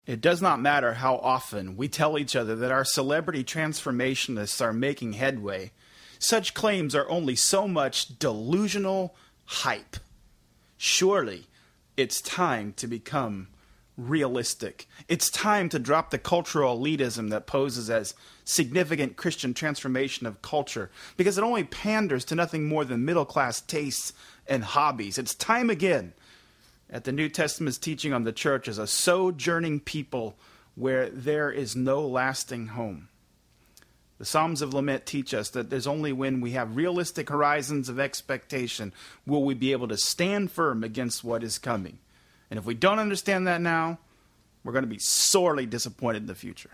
It does not matter how often we tell each other that our celebrity transformationists are making headway. Such claims are only so much delusional hype. Surely, it's time to become realistic. It's time to drop the cultural elitism that poses as significant Christian transformation of culture, because it only panders to nothing more than middle-class tastes and hobbies. It's time again at the New Testament's teaching on the church as a sojourning people where there is no lasting home. The Psalms of Lament teach us that there's only when we have realistic horizons of expectation will we be able to stand firm against what is coming. And if we don't understand that now, we're going to be sorely disappointed in the future.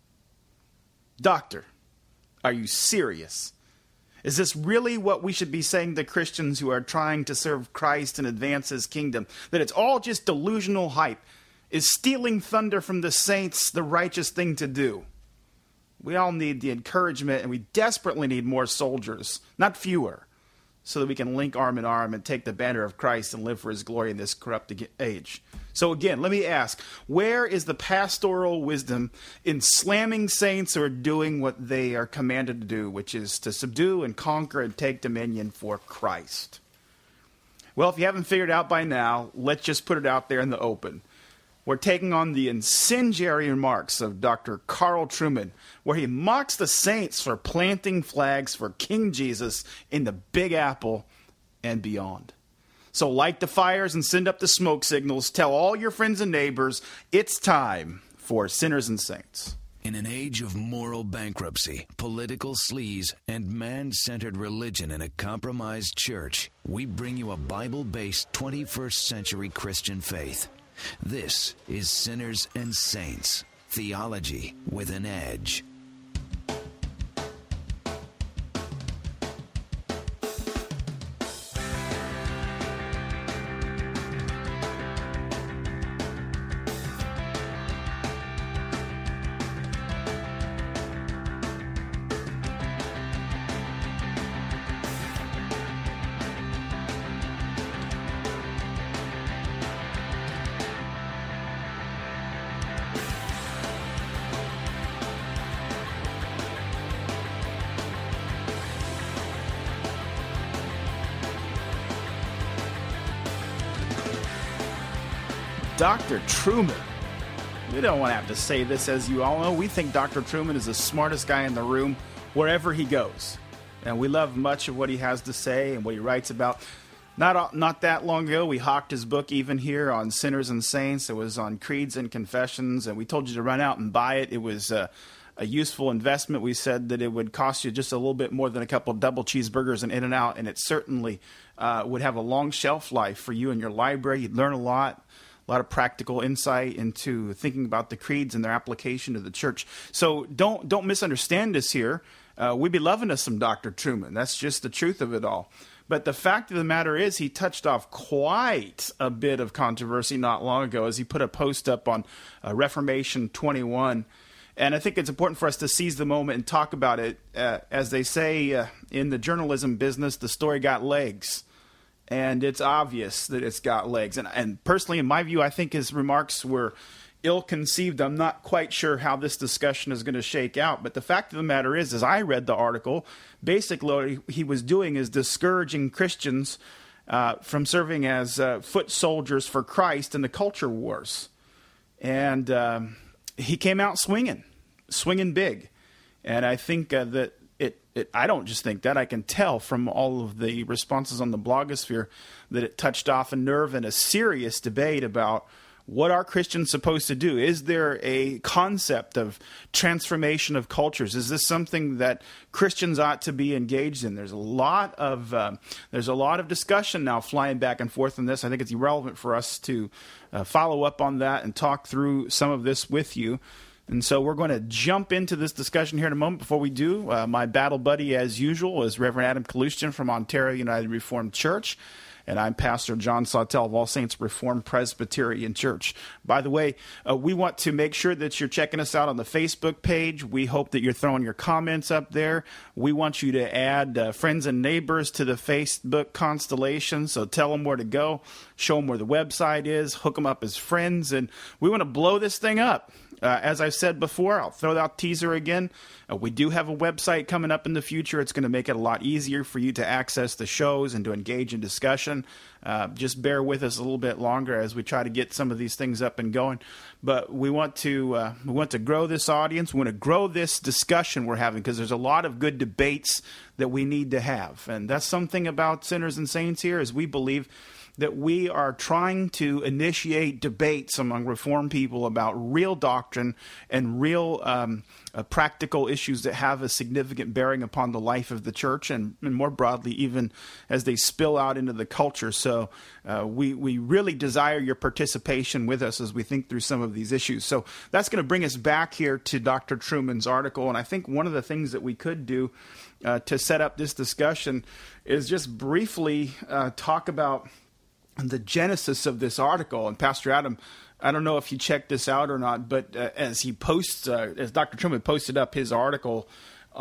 Doctor, are you serious? Is this really what we should be saying to Christians who are trying to serve Christ and advance his kingdom? That it's all just delusional hype? Is stealing thunder from the saints the righteous thing to do? We all need the encouragement, and we desperately need more soldiers, not fewer, so that we can link arm in arm and take the banner of Christ and live for his glory in this corrupt age. So again, let me ask, where is the pastoral wisdom in slamming saints who are doing what they are commanded to do, which is to subdue and conquer and take dominion for Christ? Well, if you haven't figured it out by now, let's just put it out there in the open. We're taking on the incendiary remarks of Dr. Carl Trueman, where he mocks the saints for planting flags for King Jesus in the Big Apple and beyond. So light the fires and send up the smoke signals. Tell all your friends and neighbors it's time for Sinners and Saints. In an age of moral bankruptcy, political sleaze, and man-centered religion in a compromised church, we bring you a Bible-based 21st century Christian faith. This is Sinners and Saints, theology with an edge. Dr. Trueman. We don't want to have to say this, as you all know. We think Dr. Trueman is the smartest guy in the room wherever he goes. And we love much of what he has to say and what he writes about. Not that long ago, we hawked his book even here on Sinners and Saints. It was on Creeds and Confessions, and we told you to run out and buy it. It was a useful investment. We said that it would cost you just a little bit more than a couple of double cheeseburgers and In-N-Out, and it certainly would have a long shelf life for you in your library. You'd learn a lot of practical insight into thinking about the creeds and their application to the church. So don't misunderstand us here. We'd be loving us some Dr. Trueman. That's just the truth of it all. But the fact of the matter is he touched off quite a bit of controversy not long ago as he put a post up on Reformation 21. And I think it's important for us to seize the moment and talk about it. As they say in the journalism business, the story got legs. And it's obvious that it's got legs. And personally, in my view, I think his remarks were ill-conceived. I'm not quite sure how this discussion is going to shake out. But the fact of the matter is, as I read the article, basically what he was doing is discouraging Christians from serving as foot soldiers for Christ in the culture wars. And he came out swinging big. And I think that I don't just think that. I can tell from all of the responses on the blogosphere that it touched off a nerve in a serious debate about what are Christians supposed to do. Is there a concept of transformation of cultures? Is this something that Christians ought to be engaged in? There's a lot of discussion now flying back and forth on this. I think it's irrelevant for us to follow up on that and talk through some of this with you. And so we're going to jump into this discussion here in a moment. Before we do, my battle buddy, as usual, is Reverend Adam Kaloostian from Ontario United Reformed Church. And I'm Pastor John Sawtell of All Saints Reformed Presbyterian Church. By the way, we want to make sure that you're checking us out on the Facebook page. We hope that you're throwing your comments up there. We want you to add friends and neighbors to the Facebook constellation, so tell them where to go, show them where the website is, hook them up as friends, and we want to blow this thing up. As I've said before, I'll throw that teaser again. We do have a website coming up in the future. It's going to make it a lot easier for you to access the shows and to engage in discussion. Just bear with us a little bit longer as we try to get some of these things up and going. But we want to grow this audience. We want to grow this discussion we're having, because there's a lot of good debates that we need to have. And that's something about Sinners and Saints here, is we believe that we are trying to initiate debates among Reformed people about real doctrine and real practical issues that have a significant bearing upon the life of the church, and more broadly, even as they spill out into the culture. So we really desire your participation with us as we think through some of these issues. So that's going to bring us back here to Dr. Trueman's article. And I think one of the things that we could do to set up this discussion is just briefly talk about the genesis of this article. And Pastor Adam, I don't know if you checked this out or not, but as Dr. Trueman posted up his article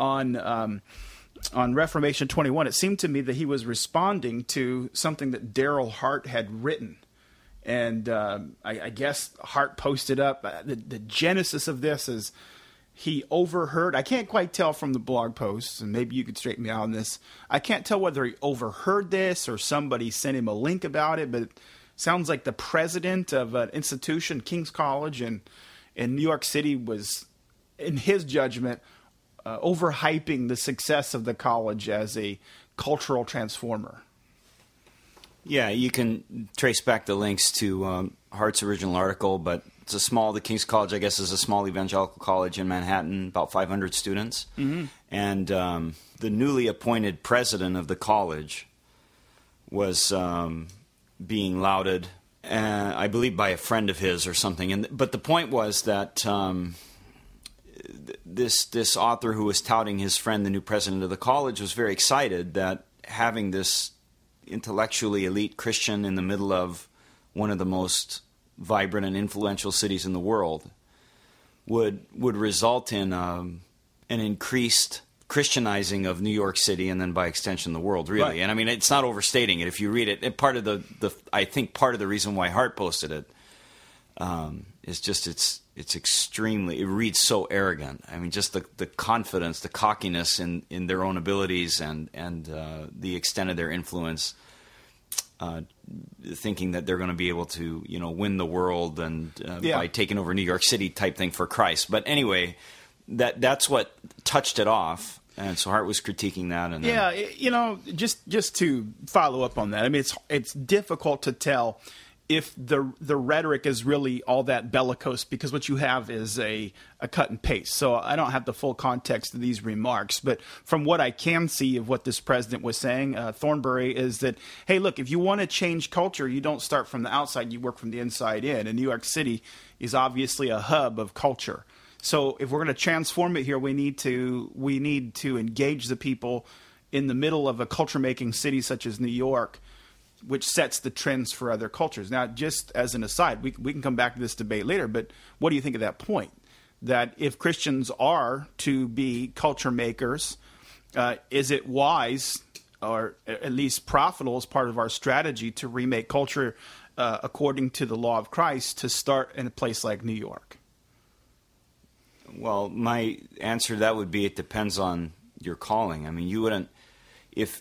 on Reformation 21, it seemed to me that he was responding to something that Daryl Hart had written. And I guess Hart posted up the genesis of this is he overheard. I can't quite tell from the blog posts, and maybe you could straighten me out on this. I can't tell whether he overheard this or somebody sent him a link about it, but it sounds like the president of an institution, King's College in New York City, was, in his judgment, overhyping the success of the college as a cultural transformer. Yeah, you can trace back the links to Hart's original article, but the King's College, I guess, is a small evangelical college in Manhattan, about 500 students. Mm-hmm. And the newly appointed president of the college was being lauded, I believe, by a friend of his or something. But the point was that this author who was touting his friend, the new president of the college, was very excited that having this intellectually elite Christian in the middle of one of the most vibrant and influential cities in the world would result in an increased Christianizing of New York City, and then by extension the world, really. Right. And I mean, it's not overstating it if you read it. And part of I think part of the reason why Hart posted it is just it's extremely, it reads so arrogant. I mean, just the confidence, the cockiness in their own abilities and the extent of their influence. Thinking that they're going to be able to, win the world and by taking over New York City type thing for Christ. But anyway, that's what touched it off, and so Hart was critiquing that. And just to follow up on that, I mean, it's difficult to tell if the rhetoric is really all that bellicose, because what you have is a cut and paste. So I don't have the full context of these remarks, but from what I can see of what this president was saying, Thornbury, is that, hey, look, if you want to change culture, you don't start from the outside, you work from the inside in. And New York City is obviously a hub of culture. So if we're going to transform it here, we need to engage the people in the middle of a culture-making city such as New York, which sets the trends for other cultures. Now, just as an aside, we can come back to this debate later, but what do you think of that point? That if Christians are to be culture makers, is it wise, or at least profitable as part of our strategy, to remake culture according to the law of Christ, to start in a place like New York? Well, my answer to that would be it depends on your calling. I mean, you wouldn't, if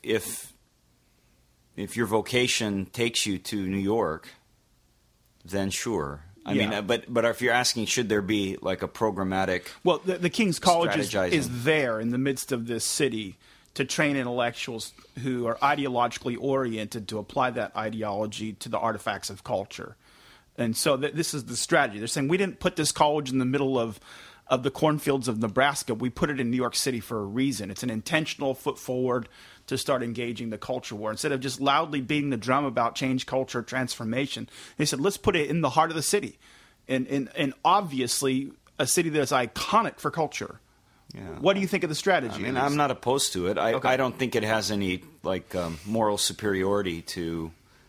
your vocation takes you to New York, then sure. I mean, but if you're asking, should there be like a programmatic? Well, the King's College is there in the midst of this city to train intellectuals who are ideologically oriented to apply that ideology to the artifacts of culture. And so this is the strategy. They're saying we didn't put this college in the middle of the cornfields of Nebraska. We put it in New York City for a reason. It's an intentional foot forward to start engaging the culture war. Instead of just loudly beating the drum about change, culture, transformation, they said, let's put it in the heart of the city. And obviously a city that is iconic for culture. Yeah. What do you think of the strategy? I mean, I'm not opposed to it. I don't think it has any moral superiority to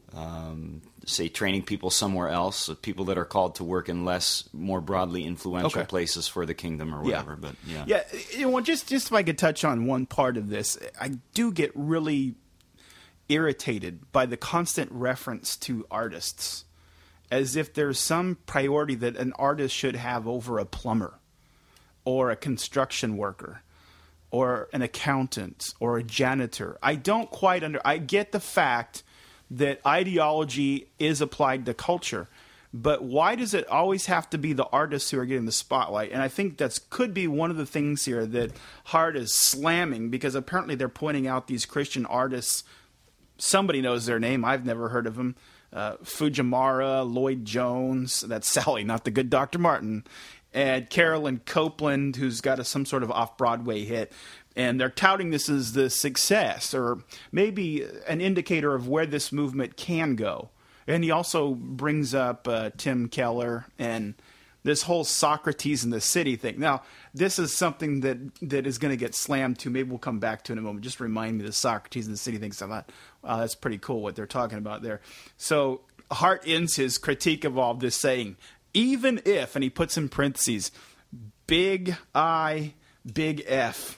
say, training people somewhere else, people that are called to work in more broadly influential places for the kingdom or whatever. But just if I could touch on one part of this, I do get really irritated by the constant reference to artists, as if there's some priority that an artist should have over a plumber or a construction worker or an accountant or a janitor. I don't quite I get the fact that ideology is applied to culture, but why does it always have to be the artists who are getting the spotlight? And I think that could be one of the things here that Hart is slamming, because apparently they're pointing out these Christian artists. Somebody knows their name. I've never heard of them. Fujimara, Lloyd Jones, that's Sally, not the good Dr. Martin, and Carolyn Copeland, who's got some sort of off-Broadway hit. And they're touting this as the success, or maybe an indicator of where this movement can go. And he also brings up Tim Keller and this whole Socrates in the City thing. Now, this is something that is going to get slammed too. Maybe we'll come back to in a moment. Just remind me of the Socrates in the City thing. So I thought, wow, that's pretty cool what they're talking about there. So Hart ends his critique of all of this saying, even if, and he puts in parentheses, big I, big F,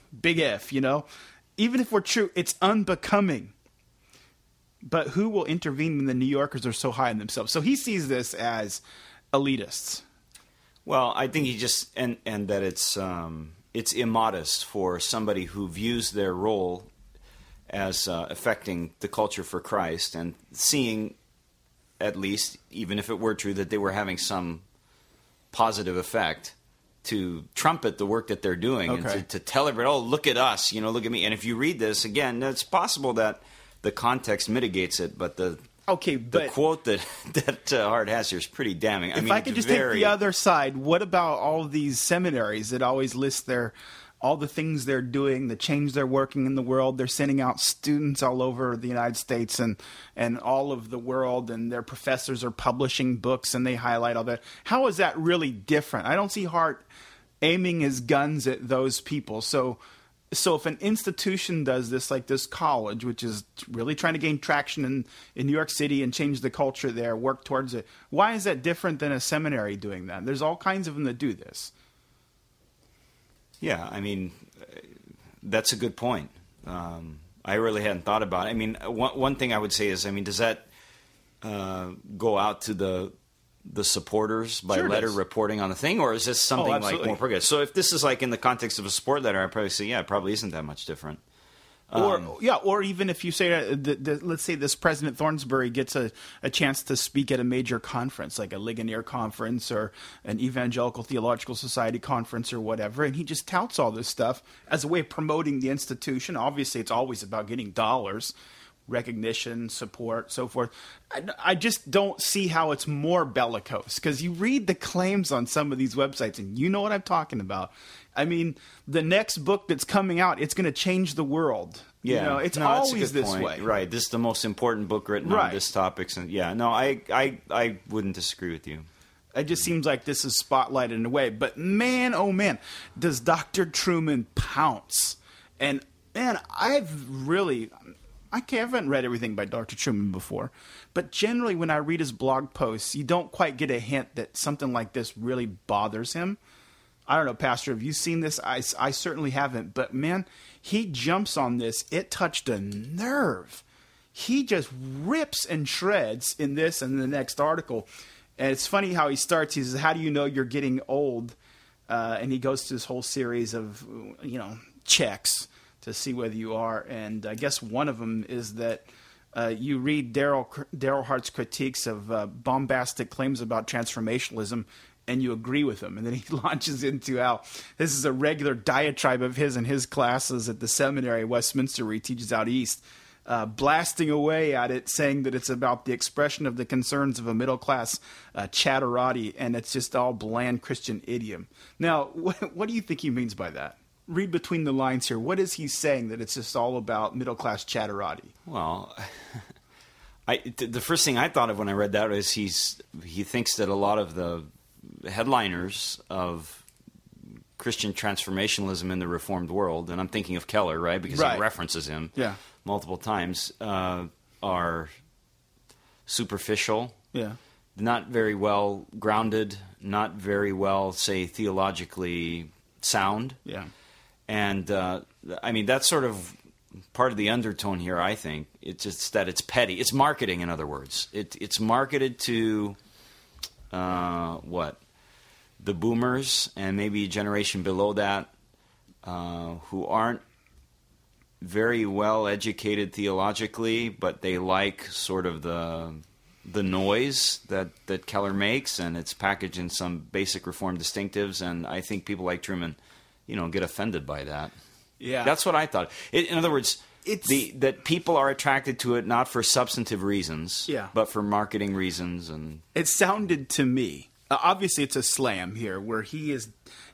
even if we're true, it's unbecoming. But who will intervene when the New Yorkers are so high on themselves? So he sees this as elitists. Well, I think he just and that it's immodest for somebody who views their role as affecting the culture for Christ and seeing, at least, even if it were true, that they were having some positive effect, to trumpet the work that they're doing and to tell everybody, oh, look at us, look at me. And if you read this, again, it's possible that the context mitigates it, but the quote that Hart has here is pretty damning. If I could just take the other side, what about all of these seminaries that always list all the things they're doing, the change they're working in the world? They're sending out students all over the United States and all of the world, and their professors are publishing books, and they highlight all that. How is that really different? I don't see Hart aiming his guns at those people. So if an institution does this, like this college, which is really trying to gain traction in New York City and change the culture there, work towards it, why is that different than a seminary doing that? There's all kinds of them that do this. Yeah, that's a good point. I really hadn't thought about it. One thing I would say is, does that go out to the supporters by letter reporting on the thing, or is this something like more progressive? So if this is like in the context of a support letter, I'd probably say, it probably isn't that much different. Or even if you say, let's say this President Thornsbury gets a chance to speak at a major conference, like a Ligonier conference or an Evangelical Theological Society conference or whatever, and he just touts all this stuff as a way of promoting the institution. Obviously, it's always about getting dollars, recognition, support, so forth. I just don't see how it's more bellicose, because you read the claims on some of these websites and you know what I'm talking about. The next book that's coming out, it's going to change the world. Yeah, it's always this way. Right, this is the most important book written on this topic. And I wouldn't disagree with you. It just seems like this is spotlighted in a way. But man, oh man, does Dr. Trueman pounce. And man, I haven't read everything by Dr. Trueman before, but generally when I read his blog posts, you don't quite get a hint that something like this really bothers him. I don't know, Pastor, have you seen this? I certainly haven't, but man, he jumps on this. It touched a nerve. He just rips and shreds in this and the next article. And it's funny how he starts. He says, how do you know you're getting old? And he goes to this whole series of, checks to see whether you are. And I guess one of them is that you read Daryl Hart's critiques of bombastic claims about transformationalism, and you agree with him. And then he launches into how this is a regular diatribe of his in his classes at the seminary, Westminster, where he teaches out east, blasting away at it, saying that it's about the expression of the concerns of a middle-class chatterati, and it's just all bland Christian idiom. Now, what do you think he means by that? Read between the lines here. What is he saying, that it's just all about middle-class chatterati? Well, the first thing I thought of when I read that is he thinks that a lot of the headliners of Christian transformationalism in the Reformed world, and I'm thinking of Keller, right, because he references him multiple times, are superficial, Yeah. not very well grounded, not very well, say, theologically sound. Yeah. And, I mean, that's sort of part of the undertone here, I think. It's just that it's petty. It's marketing, in other words. It's marketed to, the boomers and maybe a generation below that who aren't very well educated theologically, but they like sort of the noise that Keller makes, and it's packaged in some basic Reformed distinctives. And I think people like Trueman, get offended by that. Yeah. That's what I thought. In other words, that people are attracted to it not for substantive reasons, but for marketing reasons. And it sounded to me, obviously it's a slam here, where he is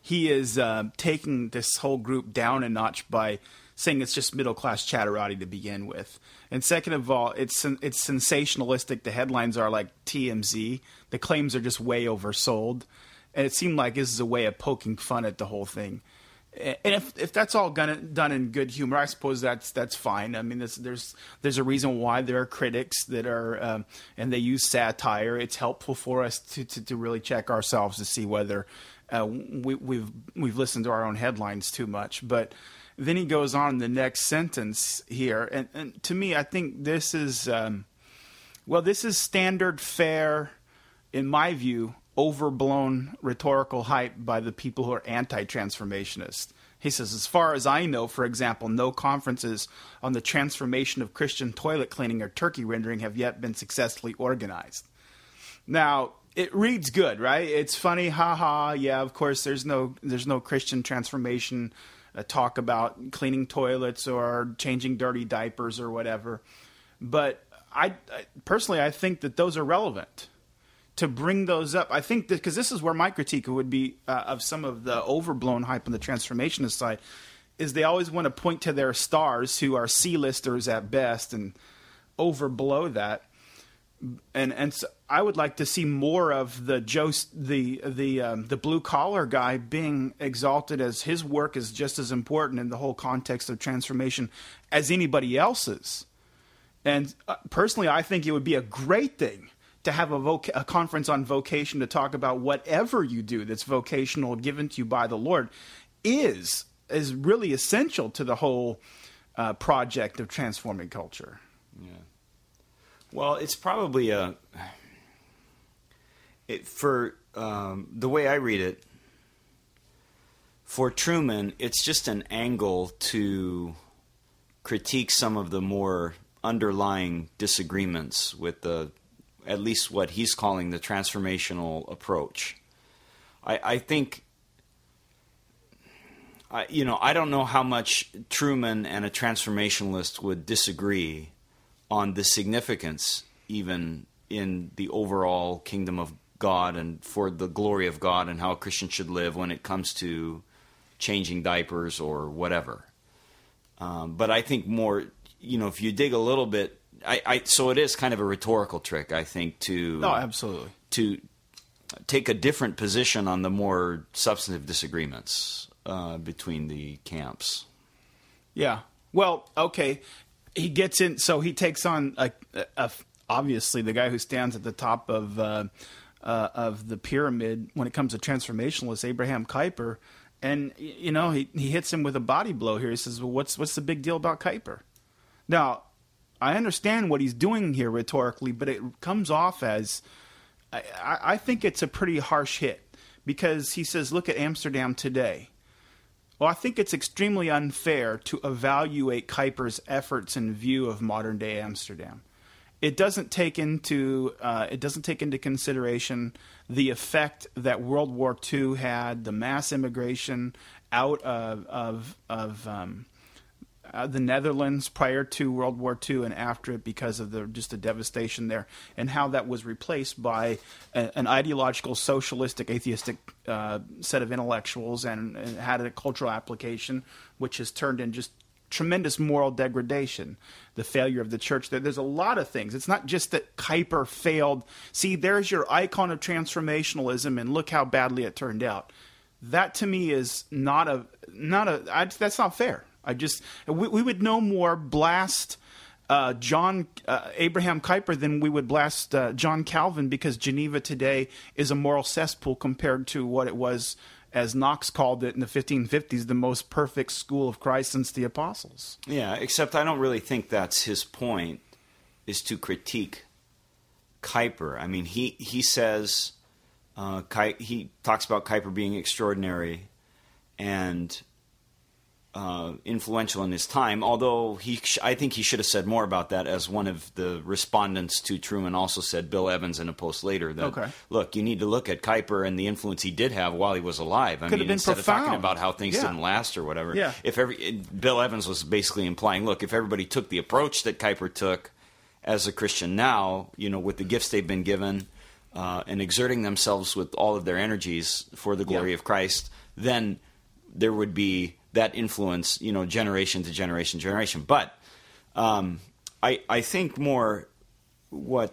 taking this whole group down a notch by saying it's just middle-class chatterati to begin with. And second of all, it's sensationalistic. The headlines are like TMZ. The claims are just way oversold. And it seemed like this is a way of poking fun at the whole thing. And if that's all done in good humor, I suppose that's fine. I mean, there's a reason why there are critics that are and they use satire. It's helpful for us to really check ourselves to see whether we've listened to our own headlines too much. But then he goes on in the next sentence here, and to me, I think this is this is standard fare, in my view, overblown rhetorical hype by the people who are anti-transformationist. He says, as far as I know, for example, no conferences on the transformation of Christian toilet cleaning or turkey rendering have yet been successfully organized. Now, it reads good, right? It's funny, haha, yeah, of course, there's no Christian transformation talk about cleaning toilets or changing dirty diapers or whatever. But I personally, I think that those are relevant. To bring those up, I think that because this is where my critique would be of some of the overblown hype on the transformationist side, is they always want to point to their stars who are C-listers at best and overblow that. And so I would like to see more of the blue collar guy being exalted, as his work is just as important in the whole context of transformation as anybody else's. And personally, I think it would be a great thing to have a conference on vocation to talk about whatever you do that's vocational, given to you by the Lord, is really essential to the whole project of transforming culture. Yeah. Well, it's probably for the way I read it, for Trueman, it's just an angle to critique some of the more underlying disagreements with at least what he's calling the transformational approach. I think, I don't know how much Trueman and a transformationalist would disagree on the significance, even in the overall kingdom of God and for the glory of God and how a Christian should live when it comes to changing diapers or whatever. But I think more, if you dig a little bit, so it is kind of a rhetorical trick, I think, absolutely, to take a different position on the more substantive disagreements between the camps. Yeah. Well, okay. He gets in, so he takes on obviously the guy who stands at the top of the pyramid when it comes to transformationalists, Abraham Kuyper, and he hits him with a body blow here. He says, "Well, what's the big deal about Kuyper?" Now, I understand what he's doing here rhetorically, but it comes off as I think it's a pretty harsh hit, because he says, "Look at Amsterdam today." Well, I think it's extremely unfair to evaluate Kuyper's efforts in view of modern-day Amsterdam. It doesn't take into consideration the effect that World War II had, the mass immigration out of the Netherlands prior to World War II and after it, because of the devastation there, and how that was replaced by an ideological, socialistic, atheistic set of intellectuals, and had a cultural application, which has turned in just tremendous moral degradation, the failure of the church. There's a lot of things. It's not just that Kuyper failed. See, there's your icon of transformationalism, and look how badly it turned out. That to me is that's not fair. We would no more blast Abraham Kuyper, then we would blast John Calvin, because Geneva today is a moral cesspool compared to what it was, as Knox called it in the 1550s, the most perfect school of Christ since the apostles. Yeah, except I don't really think that's his point, is to critique Kuyper. I mean, he says, he talks about Kuyper being extraordinary and influential in his time, although I think he should have said more about that, as one of the respondents to Truman also said, Bill Evans, in a post later, that, look, you need to look at Kuyper and the influence he did have while he was alive. I mean, instead of talking about how things didn't last or whatever. Yeah. Bill Evans was basically implying, look, if everybody took the approach that Kuyper took as a Christian now, with the gifts they've been given, and exerting themselves with all of their energies for the glory of Christ, then there would be that influence, generation to generation. But I think more what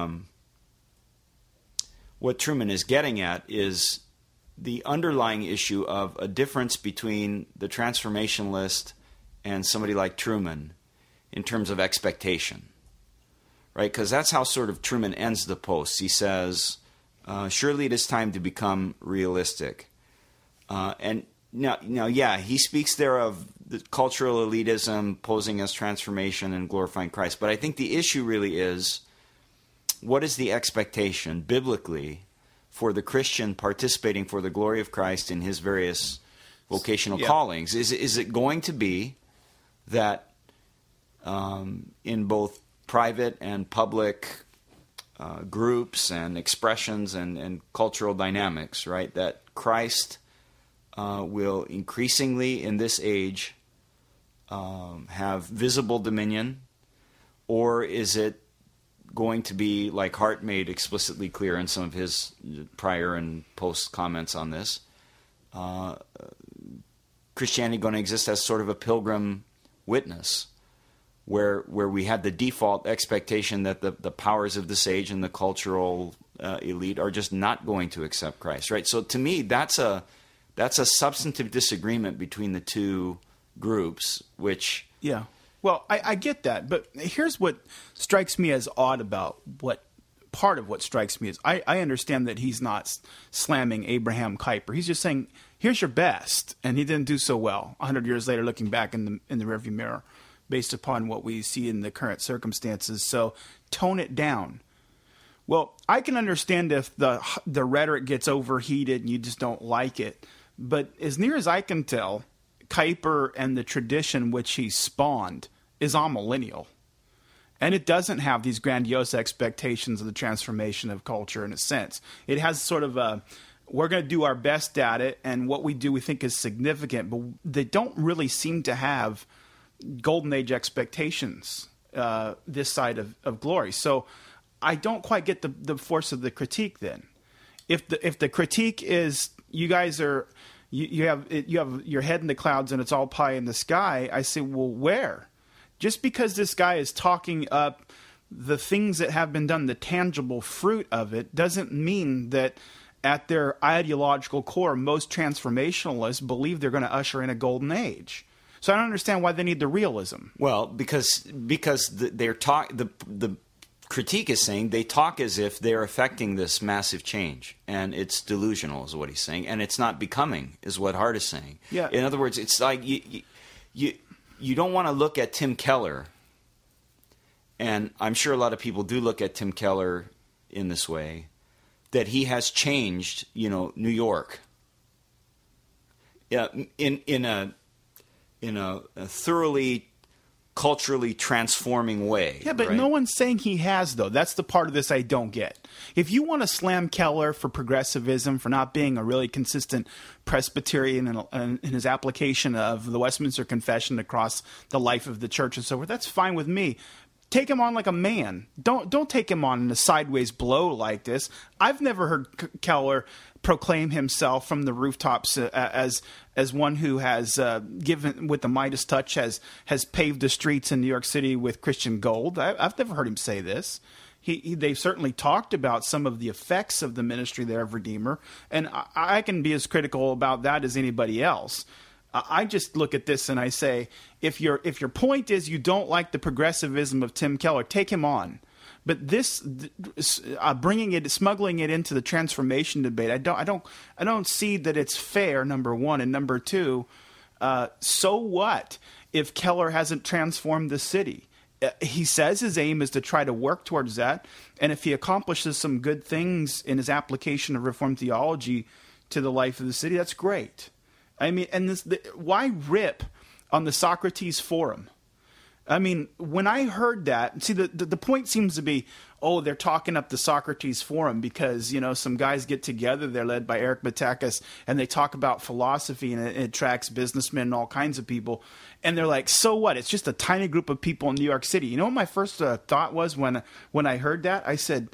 Truman is getting at is the underlying issue of a difference between the transformationalist and somebody like Truman in terms of expectation, right? Because that's how sort of Truman ends the post. He says, surely it is time to become realistic. Now, he speaks there of the cultural elitism posing as transformation and glorifying Christ. But I think the issue really is, what is the expectation biblically for the Christian participating for the glory of Christ in his various vocational callings? Is it going to be that in both private and public groups and expressions and cultural dynamics, right, that Christ will increasingly in this age have visible dominion, or is it going to be, like Hart made explicitly clear in some of his prior and post comments on this, Christianity going to exist as sort of a pilgrim witness, where we had the default expectation that the powers of this age and the cultural elite are just not going to accept Christ, right? So to me, that's a substantive disagreement between the two groups, which... Yeah. Well, I get that, but here's what strikes me as odd about part of what strikes me is, I understand that he's not slamming Abraham Kuyper. He's just saying, here's your best, and he didn't do so well 100 years later looking back in the rearview mirror based upon what we see in the current circumstances. So tone it down. Well, I can understand if the rhetoric gets overheated and you just don't like it. But as near as I can tell, Kuyper and the tradition which he spawned is amillennial. And it doesn't have these grandiose expectations of the transformation of culture in a sense. It has sort of we're going to do our best at it, and what we do we think is significant, but they don't really seem to have golden age expectations this side of glory. So I don't quite get the force of the critique then. If the critique is you guys are you have your head in the clouds and it's all pie in the sky, I say, well, where? Just because this guy is talking up the things that have been done, the tangible fruit of it, doesn't mean that at their ideological core, most transformationalists believe they're going to usher in a golden age. So I don't understand why they need the realism. Well, because the critique is saying they talk as if they're affecting this massive change, and it's delusional, is what he's saying, and it's not becoming, is what Hart is saying. Yeah. In other words, it's like you don't want to look at Tim Keller, and I'm sure a lot of people do look at Tim Keller in this way, that he has changed, New York, in a thoroughly culturally transforming way. Yeah, but right? No one's saying he has, though. That's the part of this I don't get. If you want to slam Keller for progressivism, for not being a really consistent Presbyterian in his application of the Westminster Confession across the life of the church and so forth, that's fine with me. Take him on like a man. Don't take him on in a sideways blow like this. I've never heard Keller proclaim himself from the rooftops as one who has given with the Midas touch has paved the streets in New York City with Christian gold. I've never heard him say this. They've certainly talked about some of the effects of the ministry there of Redeemer, and I can be as critical about that as anybody else. I just look at this and I say, if your point is you don't like the progressivism of Tim Keller, take him on. But this smuggling it into the transformation debate, I don't see that it's fair. Number one, and number two, so what if Keller hasn't transformed the city? He says his aim is to try to work towards that, and if he accomplishes some good things in his application of Reformed theology to the life of the city, that's great. I mean, and why rip on the Socrates Forum? I mean, when I heard that, see, the point seems to be, oh, they're talking up the Socrates Forum because, some guys get together, they're led by Eric Matakis, and they talk about philosophy, and it attracts businessmen and all kinds of people. And they're like, so what? It's just a tiny group of people in New York City. You know what my first thought was when I heard that? I said,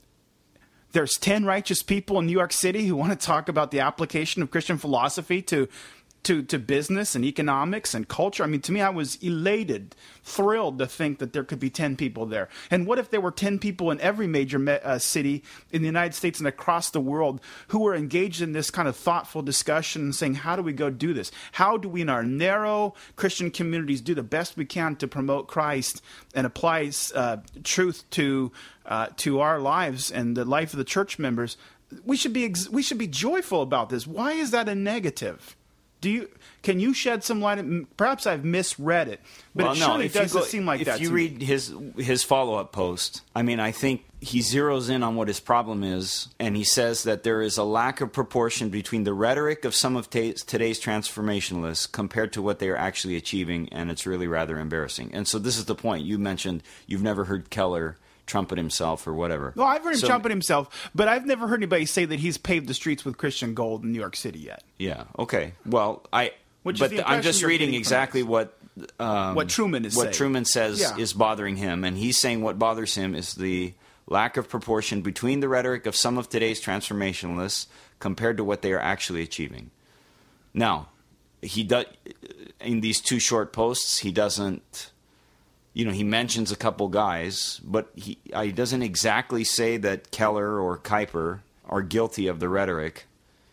there's 10 righteous people in New York City who want to talk about the application of Christian philosophy to business and economics and culture. I mean, to me, I was elated, thrilled to think that there could be 10 people there. And what if there were 10 people in every major city in the United States and across the world who were engaged in this kind of thoughtful discussion and saying, how do we go do this? How do we in our narrow Christian communities do the best we can to promote Christ and apply truth to our lives and the life of the church members? We should be joyful about this. Why is that a negative? Can you shed some light? Perhaps I've misread it, but it doesn't seem like that. If you read his follow-up post, I mean, I think he zeroes in on what his problem is, and he says that there is a lack of proportion between the rhetoric of some of today's transformationalists compared to what they are actually achieving, and it's really rather embarrassing. And so this is the point. You mentioned you've never heard Keller trumpet himself or whatever. Well, I've heard him trumpet himself, but I've never heard anybody say that he's paved the streets with Christian gold in New York City yet. Yeah. Okay. Well, I'm just reading exactly what Truman is saying. What Truman says is bothering him, and he's saying what bothers him is the lack of proportion between the rhetoric of some of today's transformationalists compared to what they are actually achieving. Now, he does in these two short posts. He doesn't. He mentions a couple guys, but he doesn't exactly say that Keller or Kuyper are guilty of the rhetoric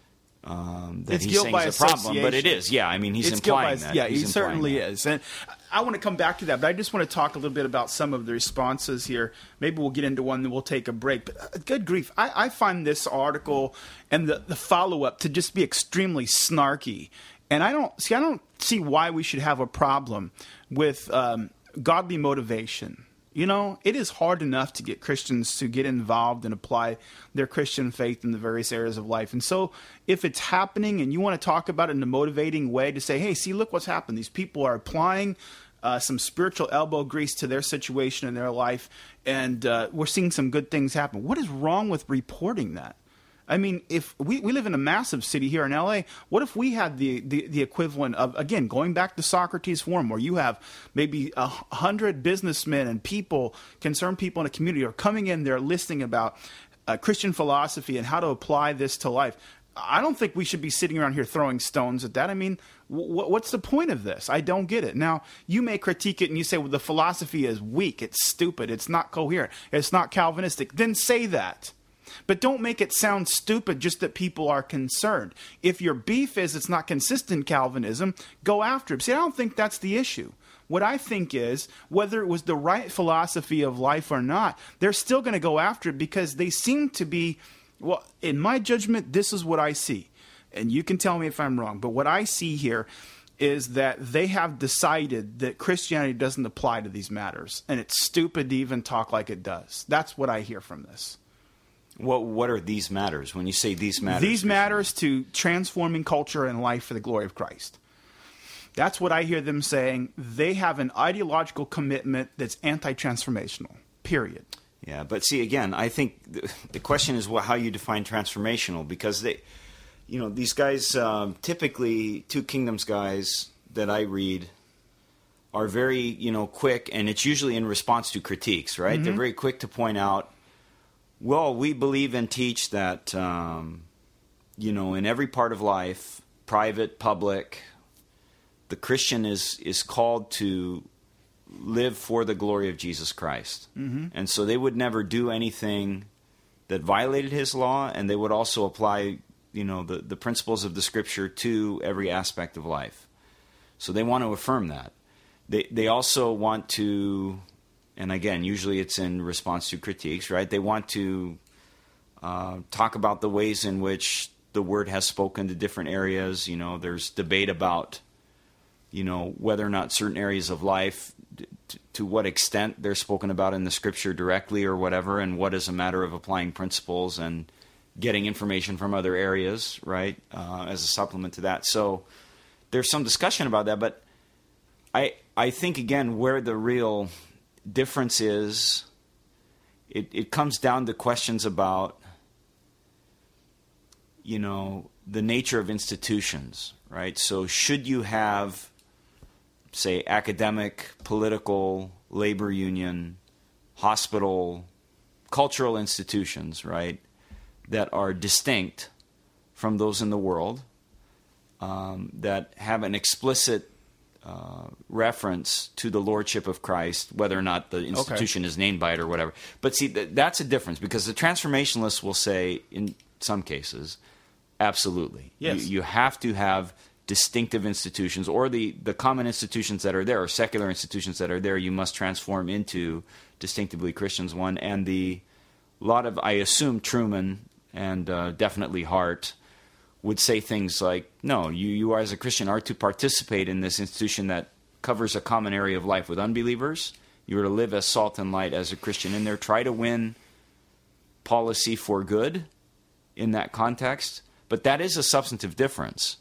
that he's saying is a problem. But it is, yeah. I mean, he's implying that. Yeah, he certainly is. And I want to come back to that, but I just want to talk a little bit about some of the responses here. Maybe we'll get into one, then we'll take a break. But good grief, I find this article and the follow-up to just be extremely snarky. And I don't see why we should have a problem with godly motivation. It is hard enough to get Christians to get involved and apply their Christian faith in the various areas of life. And so if it's happening and you want to talk about it in a motivating way to say, hey, see, look what's happened. These people are applying some spiritual elbow grease to their situation in their life, and we're seeing some good things happen. What is wrong with reporting that? I mean, if we live in a massive city here in L.A., what if we had the equivalent of, again, going back to Socrates Forum, where you have maybe 100 businessmen and concerned people in a community are coming in there listening about Christian philosophy and how to apply this to life. I don't think we should be sitting around here throwing stones at that. I mean, what's the point of this? I don't get it. Now, you may critique it and you say, well, the philosophy is weak, it's stupid, it's not coherent, it's not Calvinistic. Then say that. But don't make it sound stupid just that people are concerned. If your beef is it's not consistent Calvinism, go after it. See, I don't think that's the issue. What I think is, whether it was the right philosophy of life or not, they're still going to go after it because they seem to be, well, in my judgment, this is what I see. And you can tell me if I'm wrong. But what I see here is that they have decided that Christianity doesn't apply to these matters. And it's stupid to even talk like it does. That's what I hear from this. What are these matters? When you say these matters? These matters to transforming culture and life for the glory of Christ. That's what I hear them saying. They have an ideological commitment that's anti-transformational, period. Yeah, but see, again, I think the question is how you define transformational, because these guys, typically Two Kingdoms guys that I read are very, quick, and it's usually in response to critiques, right? Mm-hmm. They're very quick to point out, well, we believe and teach that, in every part of life, private, public, the Christian is called to live for the glory of Jesus Christ. Mm-hmm. And so they would never do anything that violated his law, and they would also apply, the principles of the Scripture to every aspect of life. So they want to affirm that. They also want to, and again, usually it's in response to critiques, right? They want to talk about the ways in which the Word has spoken to different areas. You know, there's debate about, you know, whether or not certain areas of life, to what extent they're spoken about in the Scripture directly or whatever, and what is a matter of applying principles and getting information from other areas, right, as a supplement to that. So there's some discussion about that, but I think, again, where the real difference is, it comes down to questions about, you know, the nature of institutions, right? So should you have, say, academic, political, labor union, hospital, cultural institutions, right, that are distinct from those in the world, that have an explicit reference to the Lordship of Christ, whether or not the institution is named by it or whatever. But see, that's a difference, because the transformationalists will say, in some cases, absolutely. Yes. You have to have distinctive institutions, or the common institutions that are there, or secular institutions that are there, you must transform into distinctively Christians one. And a lot of, I assume, Truman and definitely Hart would say things like, no, you as a Christian are to participate in this institution that covers a common area of life with unbelievers. You are to live as salt and light as a Christian in there. Try to win policy for good in that context. But that is a substantive difference,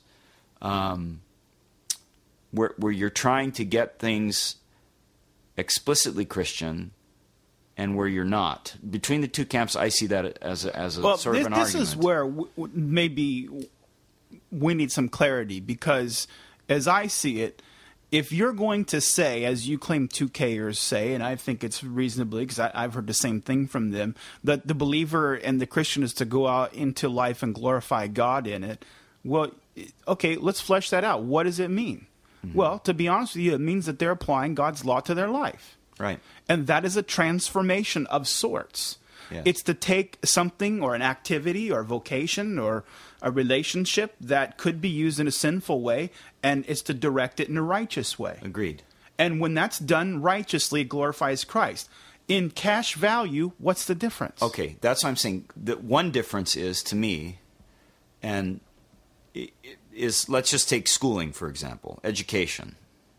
where you're trying to get things explicitly Christian and where you're not. Between the two camps, I see that as a sort of an argument. This is where maybe we need some clarity, because as I see it, if you're going to say, as you claim 2Kers say, and I think it's reasonably, because I've heard the same thing from them, that the believer and the Christian is to go out into life and glorify God in it, well, okay, let's flesh that out. What does it mean? Mm-hmm. Well, to be honest with you, it means that they're applying God's law to their life. Right. And that is a transformation of sorts. Yes. It's to take something or an activity or vocation or a relationship that could be used in a sinful way, and it's to direct it in a righteous way. Agreed. And when that's done righteously, it glorifies Christ. In cash value, what's the difference? Okay, that's what I'm saying. The one difference is, to me, and is, let's just take schooling, for example, education.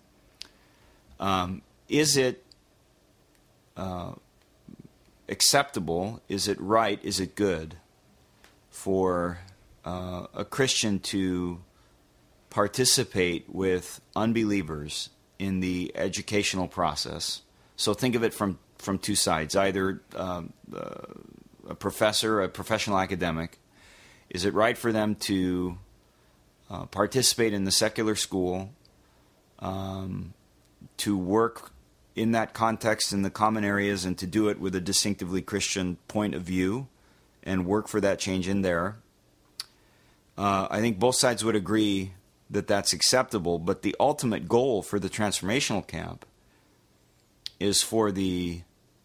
Is it acceptable? Is it right? Is it good for a Christian to participate with unbelievers in the educational process? So think of it from two sides. Either a professor, a professional academic, is it right for them to participate in the secular school, to work in that context in the common areas, and to do it with a distinctively Christian point of view and work for that change in there? I think both sides would agree that that's acceptable, but the ultimate goal for the transformational camp is for the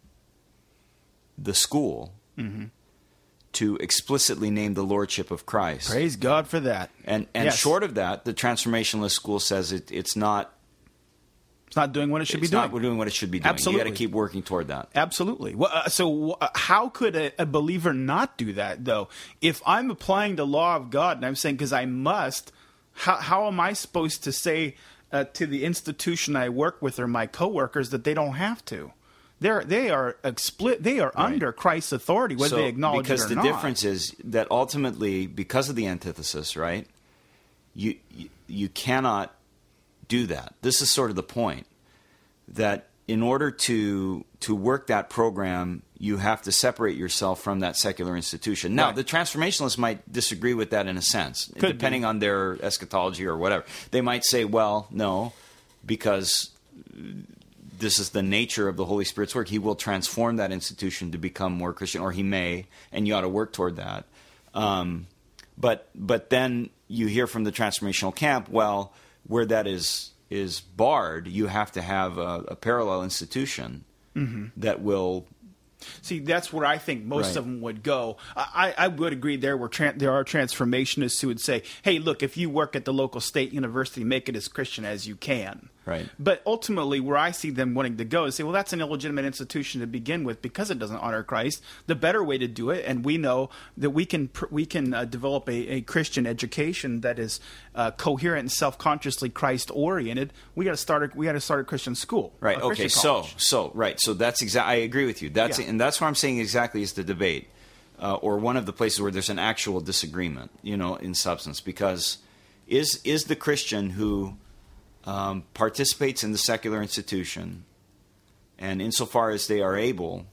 school to explicitly name the Lordship of Christ. Praise God for that. And yes. Short of that, the transformationalist school says it's not. It's not doing what it should be doing. It's not doing what it should be doing. Absolutely. You got to keep working toward that. Absolutely. Well, so how could a believer not do that, though? If I'm applying the law of God and I'm saying, because I must, how am I supposed to say to the institution I work with or my coworkers that they don't have to? They are right. Under Christ's authority, whether they acknowledge it or not. Because the difference is that ultimately, because of the antithesis, right, you cannot do that. This is sort of the point, that in order to work that program, you have to separate yourself from that secular institution. Now, right. The transformationalists might disagree with that in a sense, depending on their eschatology or whatever. They might say, well, no, because this is the nature of the Holy Spirit's work. He will transform that institution to become more Christian, or he may, and you ought to work toward that. But then you hear from the transformational camp, well, where that is barred, you have to have a parallel institution that will See, that's where I think most of them would go. I would agree there are transformationists who would say, hey, look, if you work at the local state university, make it as Christian as you can. Right. But ultimately, where I see them wanting to go is say, well, that's an illegitimate institution to begin with because it doesn't honor Christ. The better way to do it, and we know that we can develop a Christian education that is coherent and self-consciously Christ-oriented. We got to start a Christian school. Right. Okay. So that's exactly. I agree with you. And that's what I'm saying exactly is the debate, or one of the places where there's an actual disagreement, in substance, because is the Christian who participates in the secular institution, and insofar as they are able,